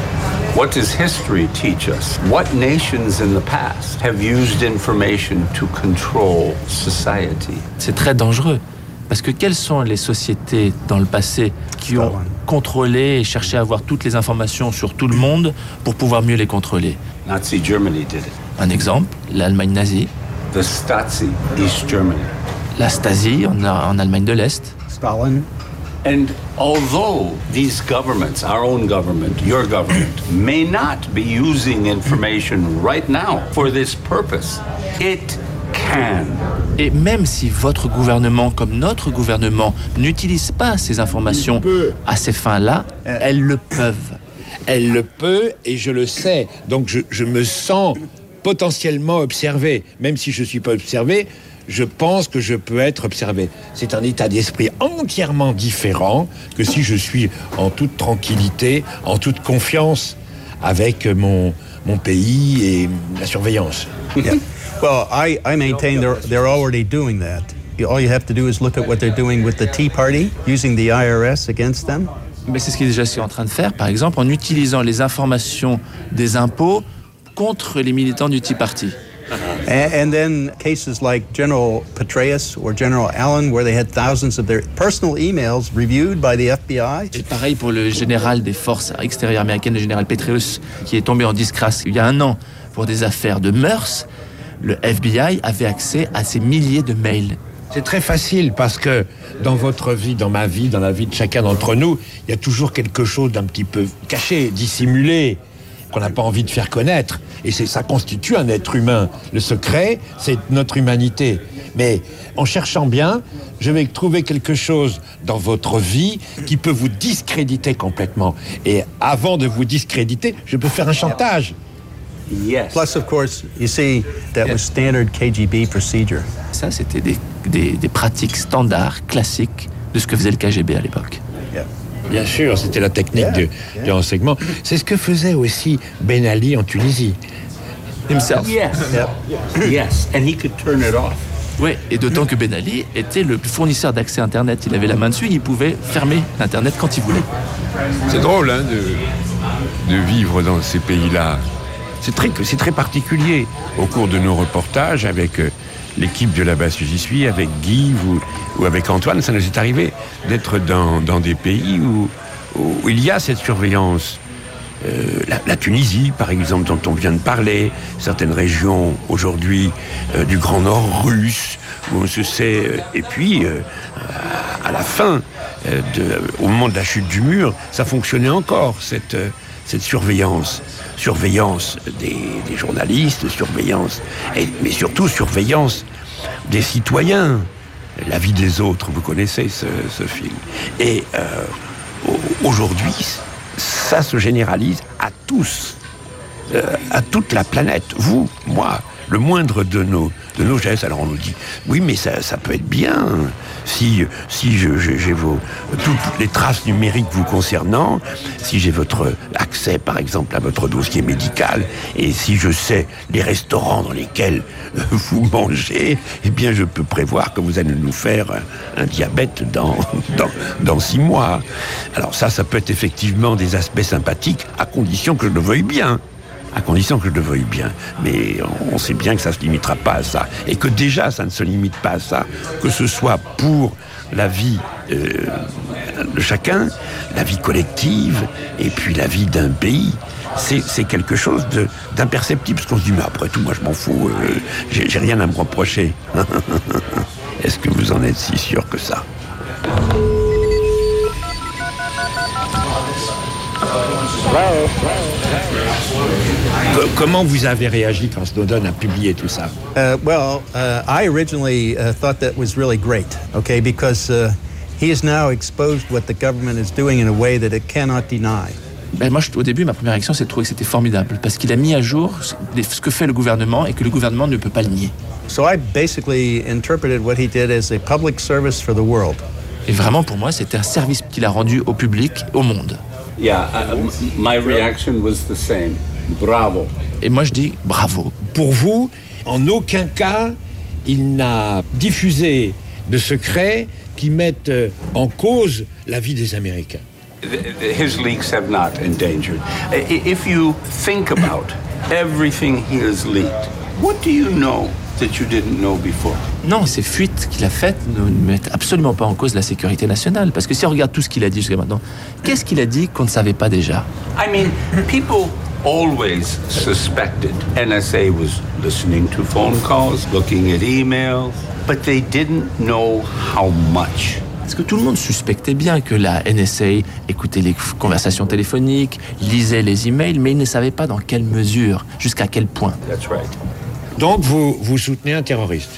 W: What does history teach us? What nations in the past have used information to control society?
P: C'est très dangereux. Parce que quelles sont les sociétés dans le passé qui ont contrôlé et cherché à avoir toutes les informations sur tout le monde pour pouvoir mieux les contrôler?
W: Nazi Germany did it.
P: Un exemple, l'Allemagne nazie.
W: The Stasi, East Germany.
P: La Stasi en, en Allemagne de l'Est.
W: Stalin. And although these governments, our own government, your government, may not be using information right now for this purpose, it can.
P: Et même si votre gouvernement, comme notre gouvernement, n'utilise pas ces informations à ces fins-là, elles le peuvent.
B: Elle le peut et je le sais. Donc je, je me sens potentiellement observé. Même si je ne suis pas observé, je pense que je peux être observé. C'est un état d'esprit entièrement différent que si je suis en toute tranquillité, en toute confiance avec mon, mon pays et la surveillance.
C: Yeah. Well, I, I maintain they're, they're already doing that. All you have to do is look at what they're doing with the Tea Party, using the I R S against them.
P: Mais c'est ce qu'ils sont déjà en train de faire, par exemple, en utilisant les informations des impôts contre les militants du Tea Party.
C: And, and then cases like General Petraeus or General Allen, where they had thousands of their personal emails reviewed by the F B I.
P: Et pareil pour le général des forces extérieures américaines, le général Petraeus, qui est tombé en disgrâce il y a un an pour des affaires de mœurs. Le F B I avait accès à ces milliers de mails.
B: C'est très facile parce que dans votre vie, dans ma vie, dans la vie de chacun d'entre nous, il y a toujours quelque chose d'un petit peu caché, dissimulé, qu'on n'a pas envie de faire connaître. Et c'est, ça constitue un être humain. Le secret, c'est notre humanité. Mais en cherchant bien, je vais trouver quelque chose dans votre vie qui peut vous discréditer complètement. Et avant de vous discréditer, je peux faire un chantage.
C: Yes. Plus, of course, you see, that was standard K G B procedure.
P: Ça, c'était des, des, des pratiques standards, classiques, de ce que faisait le K G B à l'époque.
C: Yeah.
B: Bien sûr, c'était la technique
C: Yeah.
B: du,
C: Yeah.
B: du renseignement. C'est ce que faisait aussi Ben Ali en Tunisie.
P: Himself.
W: Yes. Yes, and he could turn it off.
P: Oui, et d'autant que Ben Ali était le fournisseur d'accès Internet. Il avait la main dessus, il pouvait fermer Internet quand il voulait.
M: C'est drôle hein, de, de vivre dans ces pays-là. C'est très, c'est très particulier. Au cours de nos reportages avec euh, l'équipe de Là-bas si j'y suis, avec Guy ou, ou avec Antoine, ça nous est arrivé d'être dans, dans des pays où, où il y a cette surveillance. Euh, la, la Tunisie, par exemple, dont on vient de parler, certaines régions aujourd'hui euh, du Grand Nord russe, où on se sait. Euh, et puis, euh, à la fin, euh, de, au moment de la chute du mur, ça fonctionnait encore, cette, euh, cette surveillance. Surveillance des, des journalistes, surveillance, et, mais surtout surveillance des citoyens. La vie des autres, vous connaissez ce, ce film. Et euh, aujourd'hui, ça se généralise à tous, euh, à toute la planète. Vous, moi, le moindre de nos, de nos gestes. Alors on nous dit, oui, mais ça, ça peut être bien si, si je, je, j'ai vos, toutes les traces numériques vous concernant, si j'ai votre accès, par exemple, à votre dossier médical, et si je sais les restaurants dans lesquels vous mangez, eh bien, je peux prévoir que vous allez nous faire un, un diabète dans, dans, dans six mois. Alors ça, ça peut être effectivement des aspects sympathiques, à condition que je le veuille bien. À condition que je le veuille bien. Mais on sait bien que ça ne se limitera pas à ça. Et que déjà, ça ne se limite pas à ça. Que ce soit pour la vie euh, de chacun, la vie collective, et puis la vie d'un pays. C'est, c'est quelque chose de, d'imperceptible. Parce qu'on se dit, mais après tout, moi je m'en fous. Euh, j'ai, j'ai rien à me reprocher. Est-ce que vous en êtes si sûr que ça ? Comment vous avez réagi quand Snowden a publié tout ça?
C: Uh, well, uh, I originally uh, thought that was really great, okay, because uh, he has now exposed what the government is doing in a way that it cannot deny.
P: Ben moi, je, au début, ma première réaction, c'est de trouver que c'était formidable, parce qu'il a mis à jour ce que fait le gouvernement et que le gouvernement ne peut pas le nier.
C: So I basically interpreted what he did as a public service for the world.
P: Et vraiment, pour moi, c'était un service qu'il a rendu au public, au monde.
W: Yeah, uh, my reaction was the same. Bravo.
P: Et moi, je dis bravo.
B: Pour vous, en aucun cas, il n'a diffusé de secrets qui mettent en cause la vie des Américains.
W: His leaks have not endangered. If you think about everything he has leaked, what do you know that you didn't know before?
P: Non, ces fuites qu'il a faites ne mettent absolument pas en cause la sécurité nationale. Parce que si on regarde tout ce qu'il a dit jusqu'à maintenant, qu'est-ce qu'il a dit qu'on ne savait pas déjà?
W: I mean, people always suspected N S A was listening to phone calls, looking at emails, but they didn't know how much.
P: Parce que tout le monde suspectait bien que la N S A écoutait les conversations téléphoniques, lisait les emails, mais ils ne savaient pas dans quelle mesure, jusqu'à quel point.
W: That's right.
B: Donc vous, vous soutenez un terroriste?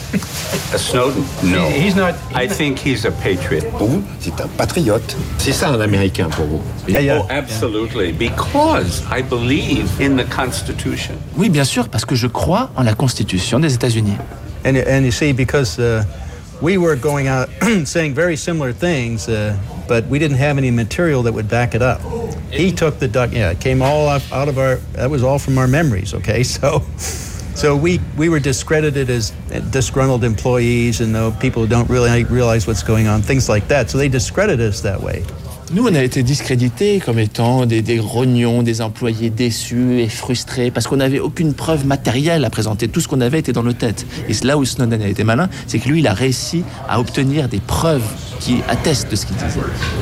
W: A Snowden? No. He's not, he's I think he's a patriot.
B: Pour vous, c'est un patriote. C'est ça un Américain pour vous?
W: Yeah, yeah. Oh, absolutely. Because I believe in the Constitution.
P: Oui, bien sûr, parce que je crois en la Constitution des États-Unis.
C: And, and you see, because uh, we were going out saying very similar things, uh, but we didn't have any material that would back it up. He took the duck. Yeah, it came all out of our. That was all from our memories. Okay, so. So we, we were discredited as disgruntled employees and uh, people who don't really realize what's going on, things like that. So they discredited us that way.
P: Nous, on a été discrédités comme étant des, des grognons, des employés déçus et frustrés, parce qu'on n'avait aucune preuve matérielle à présenter. Tout ce qu'on avait était dans nos têtes. Et c'est là où Snowden a été malin, c'est que lui, il a réussi à obtenir des preuves qui attestent de ce qu'il disait.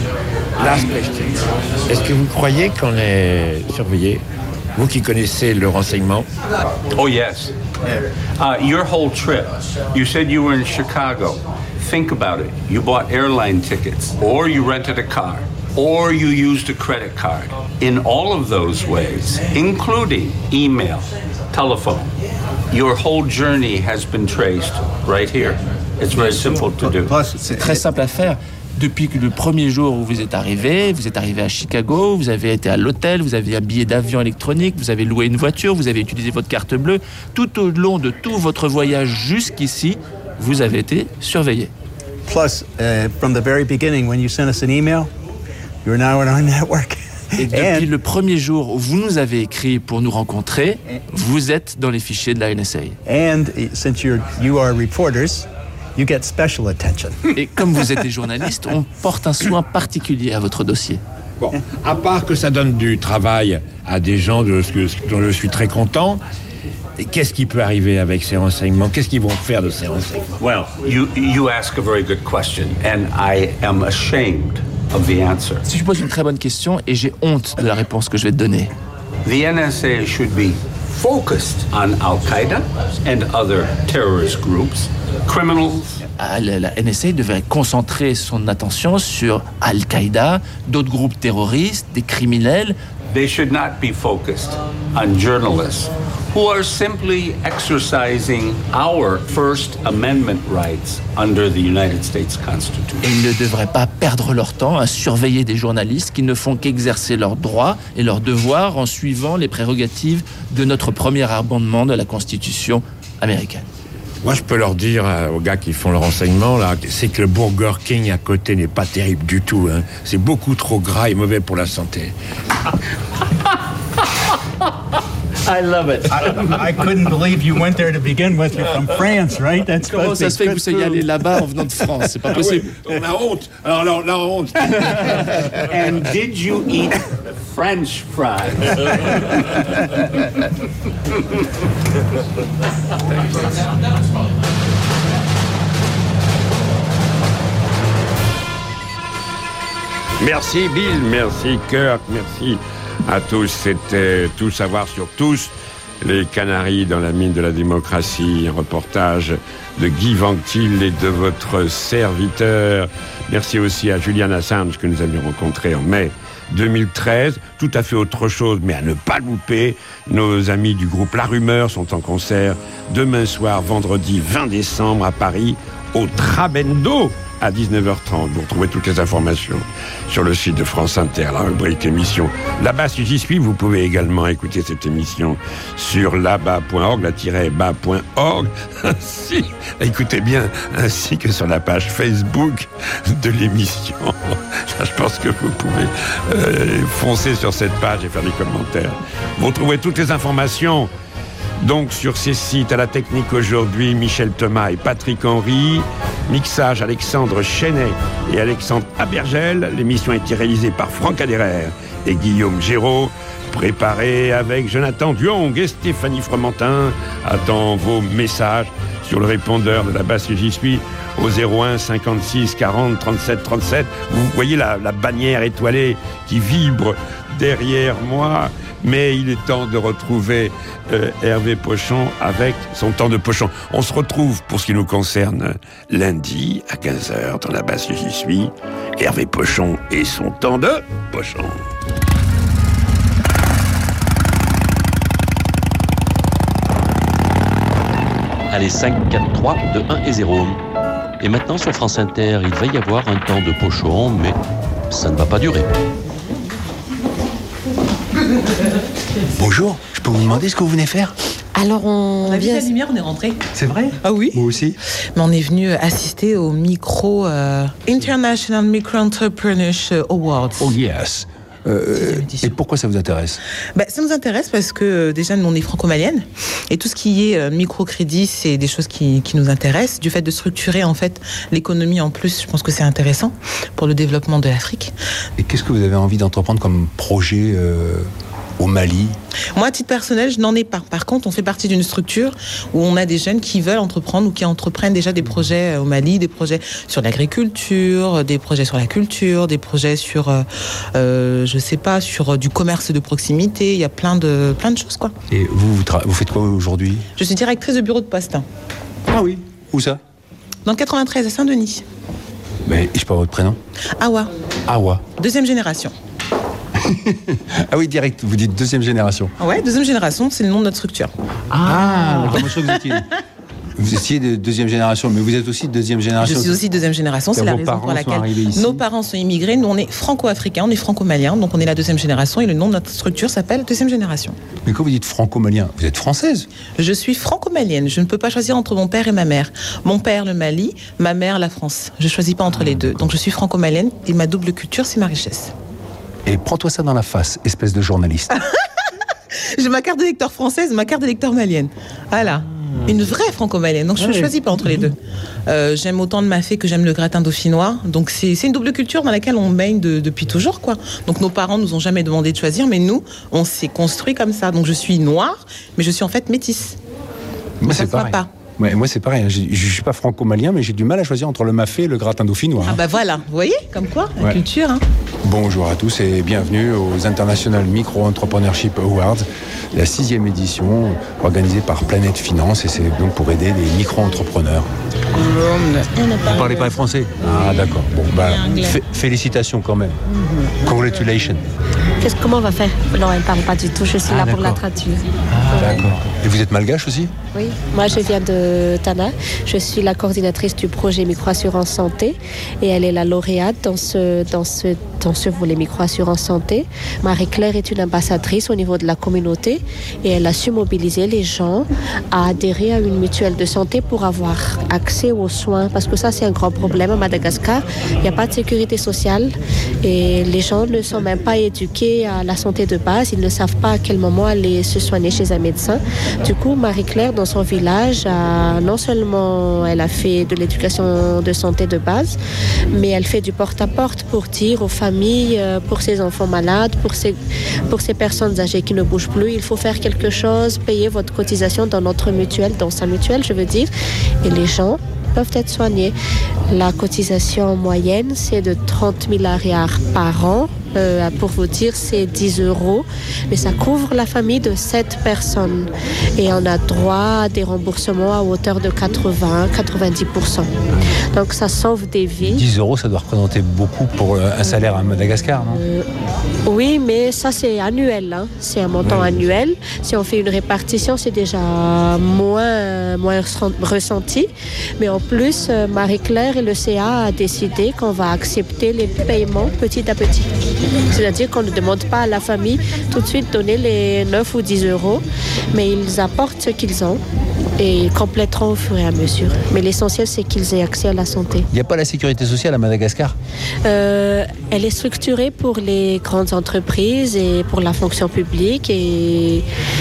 B: Last question. Est-ce que vous croyez qu'on est surveillé? Vous qui connaissez le renseignement.
W: Oh yes. Uh, your whole trip, you said you were in Chicago. Think about it. You bought airline tickets, or you rented a car, or you used a credit card. In all of those ways, including email, telephone, your whole journey has been traced right here. It's very simple to do.
P: C'est très simple à faire. Depuis que le premier jour où vous êtes arrivé, vous êtes arrivé à Chicago, vous avez été à l'hôtel, vous avez un billet d'avion électronique, vous avez loué une voiture, vous avez utilisé votre carte bleue. Tout au long de tout votre voyage jusqu'ici, vous avez été surveillé.
C: Plus, uh, from the very beginning, when you sent us an email, you're now on our network.
P: Et depuis le premier jour où vous nous avez écrit pour nous rencontrer, vous êtes dans les fichiers de la N S A.
C: And since you're, you are reporters, you get special attention.
P: Et comme vous êtes des journalistes, on porte un soin particulier à votre dossier.
B: Bon, à part que ça donne du travail à des gens de ce que, dont je suis très content, qu'est-ce qui peut arriver avec ces renseignements? Qu'est-ce qu'ils vont faire de ces renseignements?
W: Well, you, you ask a very good question, and I am ashamed of the answer.
P: Si je pose une très bonne question et j'ai honte de la réponse que je vais te donner.
W: The N S A should be focused on Al-Qaeda and other terrorist groups, criminals.
P: La N S A devrait concentrer son attention sur Al-Qaïda, d'autres groupes terroristes, des criminels.
W: They should not be focused on journalists who are simply exercising our First Amendment rights under the United States Constitution.
P: Et ils ne devraient pas perdre leur temps à surveiller des journalistes qui ne font qu'exercer leurs droits et leurs devoirs en suivant les prérogatives de notre premier amendement de la Constitution américaine.
B: Moi, je peux leur dire euh, aux gars qui font le renseignement, là, c'est que le Burger King à côté n'est pas terrible du tout. Hein. C'est beaucoup trop gras et mauvais pour la santé.
C: I love it. I, I couldn't believe you went there to begin with. You're from France, right? That's
P: Comment ça se fait que vous soyez allé là-bas en venant de France? C'est pas possible.
B: Ah ouais, on a honte. Alors, alors, on a honte.
W: And did you eat French fries?
M: Merci Bill, merci Kirk, merci à tous. C'était Tout savoir sur tous. Les Canaries dans la mine de la démocratie, un reportage de Guy Vanctil et de votre serviteur. Merci aussi à Julian Assange que nous avions rencontré en mai deux mille treize. Tout à fait autre chose, mais à ne pas louper. Nos amis du groupe La Rumeur sont en concert demain soir, vendredi vingt décembre à Paris, au Trabendo, à dix-neuf heures trente. Vous retrouvez toutes les informations sur le site de France Inter, la rubrique émission. Là-bas, si j'y suis, vous pouvez également écouter cette émission sur là-bas point org, la-bas point org. Ainsi, écoutez bien, ainsi que sur la page Facebook de l'émission. Là, je pense que vous pouvez euh, foncer sur cette page et faire des commentaires. Vous retrouvez toutes les informations donc sur ces sites. À la technique aujourd'hui, Michel Thomas et Patrick Henry. Mixage Alexandre Chenet et Alexandre Abergel. L'émission a été réalisée par Franck Aderer et Guillaume Géraud. Préparé avec Jonathan Duong et Stéphanie Fromentin. Attends vos messages sur le répondeur de la basse J'y suis au zéro un cinquante-six quarante trente-sept trente-sept. Vous voyez la, la bannière étoilée qui vibre derrière moi. Mais il est temps de retrouver euh, Hervé Pochon avec son temps de Pochon. On se retrouve pour ce qui nous concerne lundi à quinze heures dans la basse J'y suis. Hervé Pochon et son temps de Pochon.
J: Allez, cinq, quatre, trois, deux, un et zéro. Et maintenant, sur France Inter, il va y avoir un temps de Pochon, mais ça ne va pas durer.
K: Bonjour, je peux vous demander ce que vous venez faire?
L: Alors on,
X: on a vu
L: vient...
X: la lumière, on est rentré.
K: C'est vrai?
L: Ah oui?
K: Moi aussi.
L: Mais on est venu assister au micro euh, International Micro Entrepreneurship Awards.
K: Oh yes. Euh, et pourquoi ça vous intéresse?
L: Bah, ça nous intéresse parce que euh, déjà nous on est franco-malienne et tout ce qui est euh, microcrédit c'est des choses qui, qui nous intéressent. Du fait de structurer en fait l'économie en plus, je pense que c'est intéressant pour le développement de l'Afrique.
K: Et qu'est-ce que vous avez envie d'entreprendre comme projet euh, au Mali?
L: Moi, à titre personnel, je n'en ai pas. Par contre, on fait partie d'une structure où on a des jeunes qui veulent entreprendre ou qui entreprennent déjà des projets au Mali, des projets sur l'agriculture, des projets sur la culture, des projets sur, euh, euh, je sais pas, sur euh, du commerce de proximité. Il y a plein de, plein de choses, quoi.
K: Et vous, vous, tra- vous faites quoi aujourd'hui?
L: Je suis directrice de bureau de poste.
K: Ah oui? Où ça?
L: Dans le quatre-vingt-treize, à Saint-Denis.
K: Mais je sais pas votre prénom?
L: Awa.
K: Awa.
L: Deuxième génération.
K: Ah oui, direct, vous dites deuxième génération.
L: Ouais, deuxième génération, c'est le nom de notre structure.
K: Ah, d'accord, moi je crois que vous étiez... Vous étiez de deuxième génération, mais vous êtes aussi de deuxième génération.
L: Je suis aussi deuxième génération, c'est la raison pour laquelle nos parents sont immigrés. Nous, on est franco-africains, on est franco-maliens, donc on est la deuxième génération et le nom de notre structure s'appelle deuxième génération.
K: Mais quand vous dites franco-malien, vous êtes française?
L: Je suis franco-malienne, je ne peux pas choisir entre mon père et ma mère. Mon père, le Mali, ma mère, la France. Je ne choisis pas entre les deux. Donc je suis franco-malienne et ma double culture, c'est ma richesse.
K: Et prends-toi ça dans la face, espèce de journaliste.
L: J'ai ma carte d'électeur française, ma carte d'électeur malienne. Voilà. Une vraie franco-malienne, donc je ne
K: ouais.
L: choisis pas entre les deux. Euh, j'aime autant le mafé que j'aime le gratin dauphinois, donc c'est, c'est une double culture dans laquelle on baigne de, depuis toujours, quoi. Donc nos parents nous ont jamais demandé de choisir, mais nous, on s'est construit comme ça. Donc je suis noire, mais je suis en fait métisse.
K: Moi,
L: ça
K: c'est pareil.
L: pas.
K: Ouais, moi, c'est pareil. Je ne suis pas franco-malien, mais j'ai du mal à choisir entre le mafé et le gratin dauphinois.
L: Ah bah voilà, vous voyez, comme quoi, la
K: ouais.
L: culture. Hein.
K: Bonjour à tous et bienvenue aux International Micro Entrepreneurship Awards, la sixième édition organisée par Planète Finance, et c'est donc pour aider les micro-entrepreneurs. Vous parlez pas français? Ah d'accord. Bon, bah, f- félicitations quand même. Mm-hmm. Congratulations.
Y: Qu'est-ce, comment on va faire? Non, elle ne parle pas du tout, je suis
K: ah,
Y: là
K: d'accord.
Y: pour la traduire.
K: Ah, d'accord. Et vous êtes malgache aussi?
Y: Oui, moi je viens de Tana, je suis la coordinatrice du projet Microassurance Santé et elle est la lauréate dans ce, dans ce, dans ce volet Microassurance Santé. Marie-Claire est une ambassadrice au niveau de la communauté et elle a su mobiliser les gens à adhérer à une mutuelle de santé pour avoir accès aux soins, parce que ça c'est un grand problème à Madagascar, il n'y a pas de sécurité sociale et les gens ne sont même pas éduqués à la santé de base, ils ne savent pas à quel moment aller se soigner chez un médecin. Du coup, Marie-Claire, dans son village, a, non seulement elle a fait de l'éducation de santé de base, mais elle fait du porte-à-porte pour dire aux familles, pour ces enfants malades, pour ces, pour ces personnes âgées qui ne bougent plus, il faut faire quelque chose, payer votre cotisation dans notre mutuelle, dans sa mutuelle, je veux dire, et les gens peuvent être soignés. La cotisation en moyenne, c'est de trente mille arrières par an. Euh, pour vous dire, c'est dix euros, mais ça couvre la famille de sept personnes. Et on a droit à des remboursements à hauteur de quatre-vingts à quatre-vingt-dix pour cent. Donc ça sauve des vies.
K: dix euros, ça doit représenter beaucoup pour un salaire à Madagascar, non?
Y: euh, Oui, mais ça c'est annuel. Hein. C'est un montant oui. annuel. Si on fait une répartition, c'est déjà moins, moins ressenti. Mais en plus, Marie-Claire et le C A a décidé qu'on va accepter les paiements petit à petit. C'est-à-dire qu'on ne demande pas à la famille tout de suite donner les neuf ou dix euros, mais ils apportent ce qu'ils ont et ils compléteront au fur et à mesure. Mais l'essentiel, c'est qu'ils aient accès à la santé.
K: Il n'y a pas la sécurité sociale à Madagascar?
Y: euh, Elle est structurée pour les grandes entreprises et pour la fonction publique. Et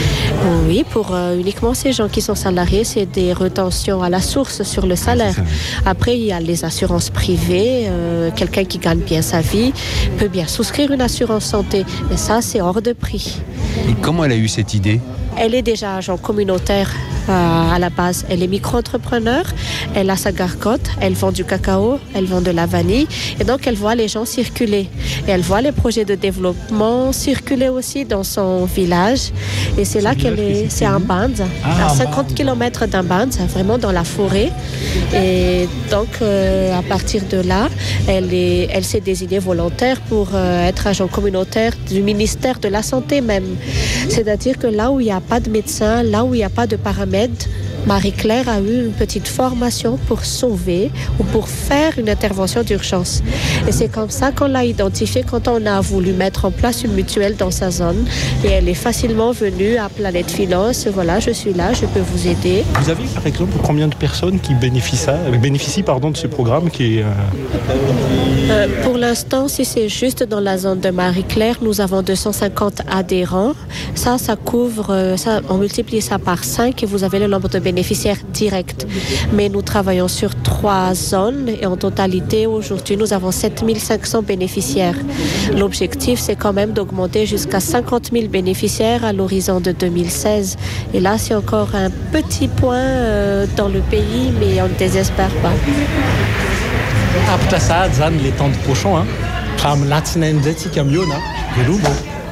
Y: Oui, pour euh, uniquement ces gens qui sont salariés, c'est des retentions à la source sur le salaire. Après, il y a les assurances privées. Euh, quelqu'un qui gagne bien sa vie peut bien souscrire une assurance santé. Mais ça, c'est hors de prix.
K: Et comment elle a eu cette idée ?
Y: Elle est déjà agent communautaire euh, à la base. Elle est micro-entrepreneur, elle a sa gargote, elle vend du cacao, elle vend de la vanille. Et donc, elle voit les gens circuler. Et elle voit les projets de développement circuler aussi dans son village. Et c'est là qu'elle est. C'est un band,
D: ah,
Y: à cinquante kilomètres d'un band, vraiment dans la forêt. Et donc, euh, à partir de là, elle, est, elle s'est désignée volontaire pour euh, être agent communautaire du ministère de la Santé même. C'est-à-dire que là où il n'y a pas de médecin, là où il n'y a pas de paramètres, Marie-Claire a eu une petite formation pour sauver ou pour faire une intervention d'urgence. Et c'est comme ça qu'on l'a identifiée quand on a voulu mettre en place une mutuelle dans sa zone. Et elle est facilement venue à Planète Finance. Voilà, je suis là, je peux vous aider.
D: Vous avez par exemple combien de personnes qui bénéficient, bénéficient pardon, de ce programme qui est, euh...
Y: Euh, Pour l'instant, si c'est juste dans la zone de Marie-Claire, nous avons deux cent cinquante adhérents. Ça, ça couvre, ça, on multiplie ça par cinq et vous avez le nombre de bénéficiaires directs. Mais nous travaillons sur trois zones et en totalité, aujourd'hui, nous avons sept mille cinq cents bénéficiaires. L'objectif, c'est quand même d'augmenter jusqu'à cinquante mille bénéficiaires à l'horizon de deux mille seize. Et là, c'est encore un petit point euh, dans le pays, mais on ne désespère pas.
D: Après ça, zan les temps de pochon, hein. Comme latinendetti camiona, gelubo.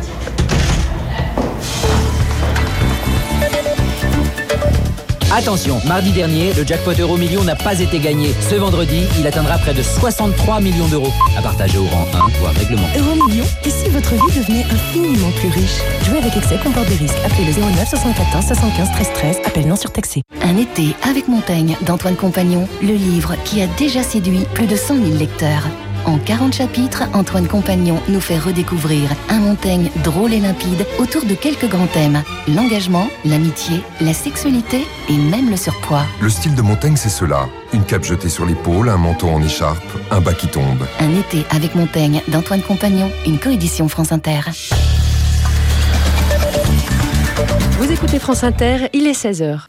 N: Attention, mardi dernier, le jackpot euro million n'a pas été gagné. Ce vendredi, il atteindra près de soixante-trois millions d'euros. À partager au rang un, voire règlement.
O: Euro million, et si votre vie devenait infiniment plus riche? Jouer avec excès comporte des risques. Appelez le zéro neuf soixante-quatorze soixante-quinze treize treize. Appel non surtaxé.
Q: Un été avec Montaigne d'Antoine Compagnon, le livre qui a déjà séduit plus de cent mille lecteurs. En quarante chapitres, Antoine Compagnon nous fait redécouvrir un Montaigne drôle et limpide autour de quelques grands thèmes. L'engagement, l'amitié, la sexualité et même le surpoids.
X: Le style de Montaigne, c'est cela. Une cape jetée sur l'épaule, un manteau en écharpe, un bas qui tombe.
Q: Un été avec Montaigne d'Antoine Compagnon, une coédition France Inter.
Z: Vous écoutez France Inter, il est seize heures.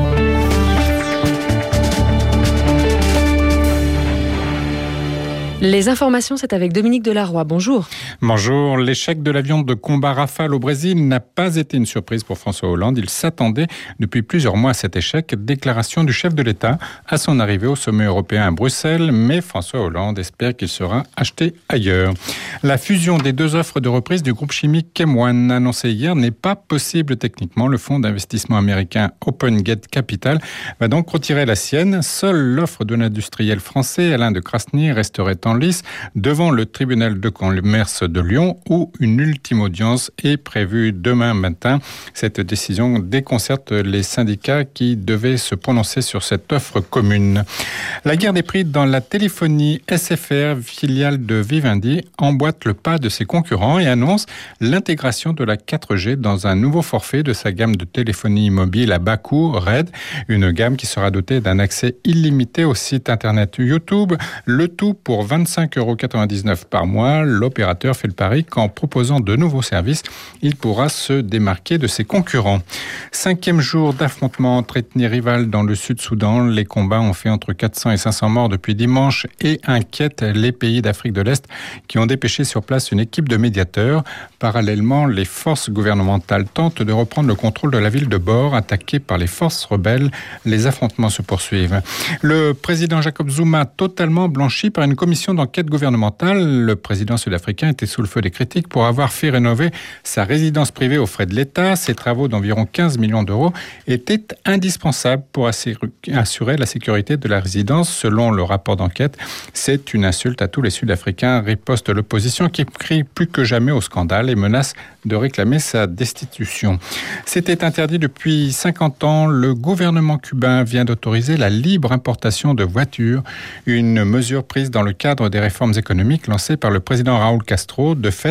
Z: Les informations, c'est avec Dominique Delaroy. Bonjour.
U: Bonjour. L'échec de l'avion de combat Rafale au Brésil n'a pas été une surprise pour François Hollande. Il s'attendait depuis plusieurs mois à cet échec. Déclaration du chef de l'État à son arrivée au sommet européen à Bruxelles. Mais François Hollande espère qu'il sera acheté ailleurs. La fusion des deux offres de reprise du groupe chimique Chem One annoncée hier n'est pas possible techniquement. Le fonds d'investissement américain Open Gate Capital va donc retirer la sienne. Seule l'offre de l'industriel français Alain de Crasny resterait en lice devant le tribunal de commerce de Lyon où une ultime audience est prévue demain matin. Cette décision déconcerte les syndicats qui devaient se prononcer sur cette offre commune. La guerre des prix dans la téléphonie S F R, filiale de Vivendi, emboîte le pas de ses concurrents et annonce l'intégration de la quatre G dans un nouveau forfait de sa gamme de téléphonie mobile à bas coût, Red, une gamme qui sera dotée d'un accès illimité au site internet YouTube, le tout pour vingt-cinq euros quatre-vingt-dix-neuf par mois. L'opérateur fait le pari qu'en proposant de nouveaux services, il pourra se démarquer de ses concurrents. Cinquième jour d'affrontement entre ethnies rivales dans le Sud-Soudan. Les combats ont fait entre quatre cents et cinq cents morts depuis dimanche et inquiètent les pays d'Afrique de l'Est qui ont dépêché sur place une équipe de médiateurs. Parallèlement, les forces gouvernementales tentent de reprendre le contrôle de la ville de Bor, attaquée par les forces rebelles. Les affrontements se poursuivent. Le président Jacob Zuma, totalement blanchi par une commission d'enquête gouvernementale. Le président sud-africain était sous le feu des critiques pour avoir fait rénover sa résidence privée aux frais de l'État. Ces travaux d'environ quinze millions d'euros étaient indispensables pour assurer la sécurité de la résidence. Selon le rapport d'enquête, c'est une insulte à tous les Sud-Africains, riposte l'opposition qui crie plus que jamais au scandale et menace de réclamer sa destitution. C'était interdit depuis cinquante ans. Le gouvernement cubain vient d'autoriser la libre importation de voitures, une mesure prise dans le cadre des réformes économiques lancées par le président Raúl Castro. De fait,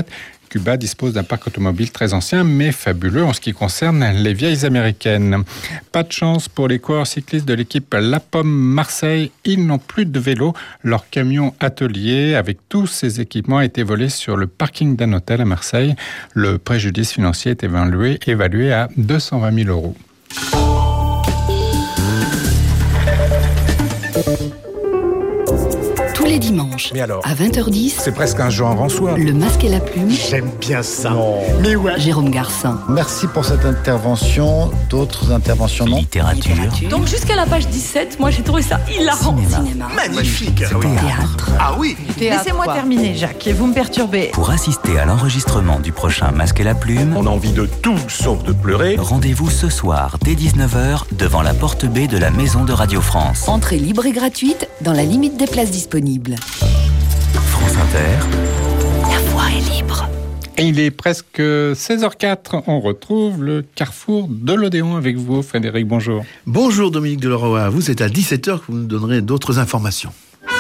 U: Cuba dispose d'un parc automobile très ancien, mais fabuleux en ce qui concerne les vieilles américaines. Pas de chance pour les coureurs cyclistes de l'équipe La Pomme Marseille. Ils n'ont plus de vélo. Leur camion atelier, avec tous ses équipements, a été volé sur le parking d'un hôtel à Marseille. Le préjudice financier est évalué, évalué à deux cent vingt mille euros.
A: Tous les dimanches,
E: mais alors,
A: à vingt heures dix,
E: c'est presque un genre en soi.
A: Le Masque et la Plume.
E: J'aime bien ça. Non. Mais ouais.
A: Jérôme Garcin.
F: Merci pour cette intervention. D'autres interventions, non?
N: Littérature. Littérature.
R: Donc jusqu'à la page dix-sept, moi j'ai trouvé ça hilarant.
N: Cinéma.
R: Cinéma.
E: Magnifique.
N: Théâtre.
E: Ah oui.
R: Laissez-moi terminer, Jacques, et vous me perturbez.
N: Pour assister à l'enregistrement du prochain Masque et la Plume,
E: on a envie de tout sauf de pleurer.
N: Rendez-vous ce soir dès dix-neuf heures devant la porte B de la Maison de Radio France.
A: Entrée libre et gratuite dans la limite des places disponibles.
N: France Inter.
A: La voix est libre.
U: Et il est presque seize heures quatre. On retrouve le carrefour de l'Odéon avec vous, Frédéric. Bonjour.
T: Bonjour Dominique Deleroy. Vous, c'est à dix-sept heures que vous nous donnerez d'autres informations.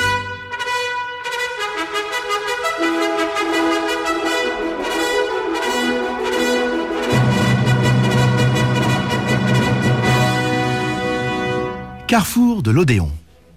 T: Carrefour de l'Odéon.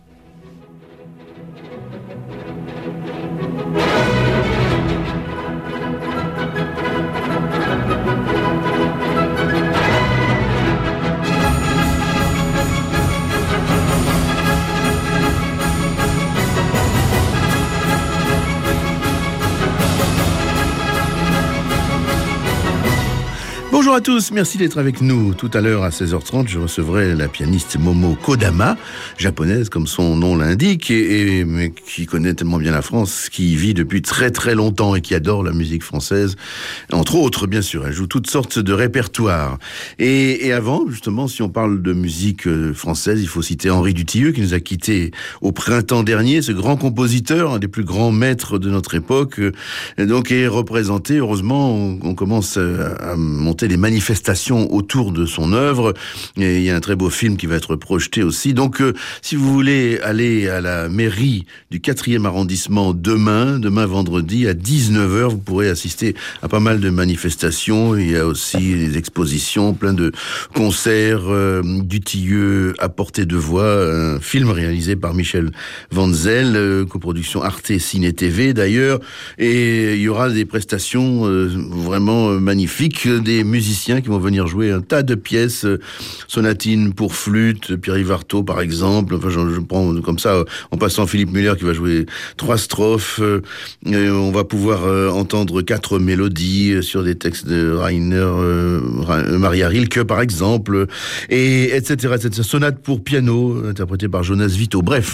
T: Bonjour à tous, merci d'être avec nous. Tout à l'heure à seize heures trente, je recevrai la pianiste Momo Kodama, japonaise comme son nom l'indique, et, et mais qui connaît tellement bien la France, qui y vit depuis très très longtemps et qui adore la musique française. Entre autres, bien sûr, elle joue toutes sortes de répertoires. Et, et avant, justement, si on parle de musique française, il faut citer Henri Dutilleux, qui nous a quittés au printemps dernier, ce grand compositeur, un des plus grands maîtres de notre époque, donc est représenté. Heureusement, on, on commence à monter des manifestations autour de son œuvre, et il y a un très beau film qui va être projeté aussi. Donc euh, si vous voulez aller à la mairie du quatrième arrondissement demain, demain vendredi à dix-neuf heures, vous pourrez assister à pas mal de manifestations. Il y a aussi des expositions, plein de concerts, euh, Dutilleux à portée de voix, un film réalisé par Michel Vanzel, euh, coproduction Arte Ciné T V d'ailleurs, et il y aura des prestations euh, vraiment magnifiques, des musiciens qui vont venir jouer un tas de pièces, euh, sonatines pour flûte, Pierre-Yves Artaud par exemple, enfin je, je prends comme ça, en passant Philippe Muller qui va jouer trois strophes, euh, et on va pouvoir euh, entendre quatre mélodies euh, sur des textes de Rainer euh, Maria Rilke par exemple, et etc, etc. Sonate pour piano, interprétée par Jonas Vito. Bref,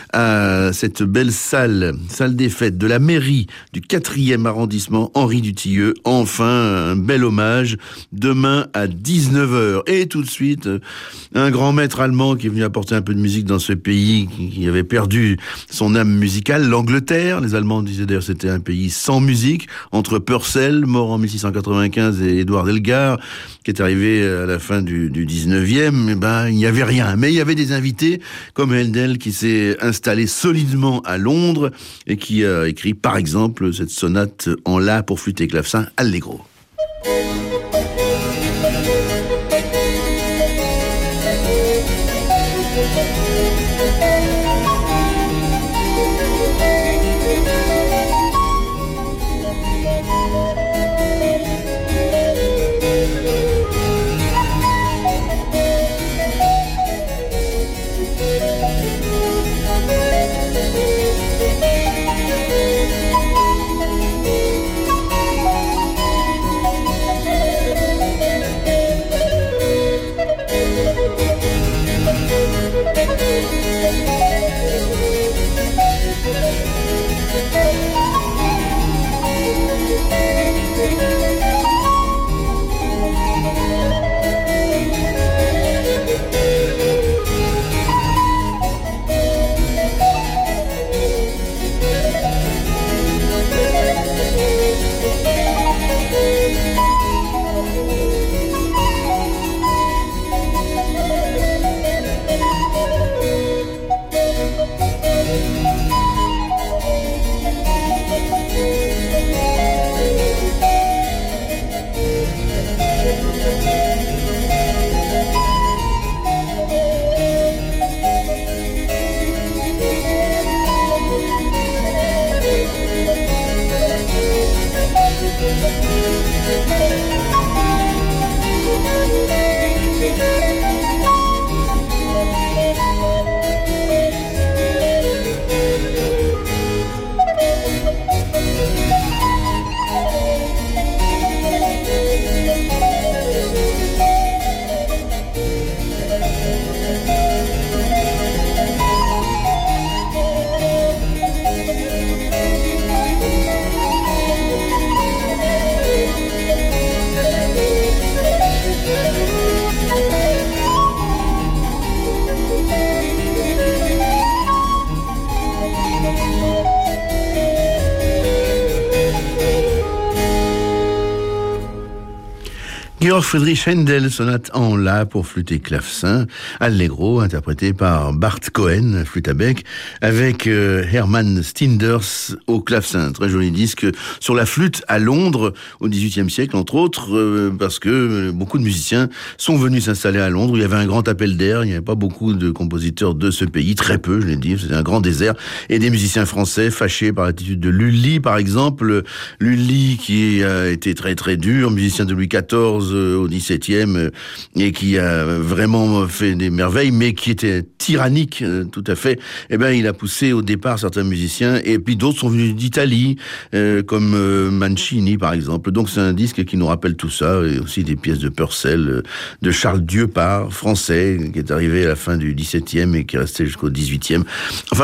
T: à cette belle salle, salle des fêtes de la mairie du quatrième arrondissement, Henri Dutilleux, enfin un bel hommage, demain à dix-neuf heures. Et tout de suite, un grand maître allemand qui est venu apporter un peu de musique dans ce pays qui avait perdu son âme musicale, l'Angleterre. Les Allemands disaient d'ailleurs c'était un pays sans musique, entre Purcell, mort en mille six cent quatre-vingt-quinze, et Édouard Elgar, qui est arrivé à la fin du, du dix-neuvième, et ben, il n'y avait rien. Mais il y avait des invités, comme Handel, qui s'est installé solidement à Londres, et qui a écrit, par exemple, cette sonate en la pour flûte et clavecin, Allegro. Georg Friedrich Händel, sonate en La pour flûte et clavecin, Allegro, interprété par Bart Cohen, flûte à bec, avec euh, Hermann Stinders au clavecin. Très joli disque sur la flûte à Londres au dix-huitième siècle, entre autres, euh, parce que beaucoup de musiciens sont venus s'installer à Londres. Il y avait un grand appel d'air, il n'y avait pas beaucoup de compositeurs de ce pays, très peu, je l'ai dit, c'était un grand désert, et des musiciens français fâchés par l'attitude de Lully, par exemple. Lully qui a été très très dur, musicien de Louis quatorze euh, au dix-septième, euh, et qui a vraiment fait des merveilles, mais qui était tyrannique, euh, tout à fait. Eh ben, il a poussé au départ certains musiciens, et puis d'autres sont venus d'Italie, euh, comme euh, Mancini, par exemple. Donc c'est un disque qui nous rappelle tout ça, et aussi des pièces de Purcell, euh, de Charles Dieupart, français, qui est arrivé à la fin du dix-septième et qui est resté jusqu'au dix-huitième. Enfin,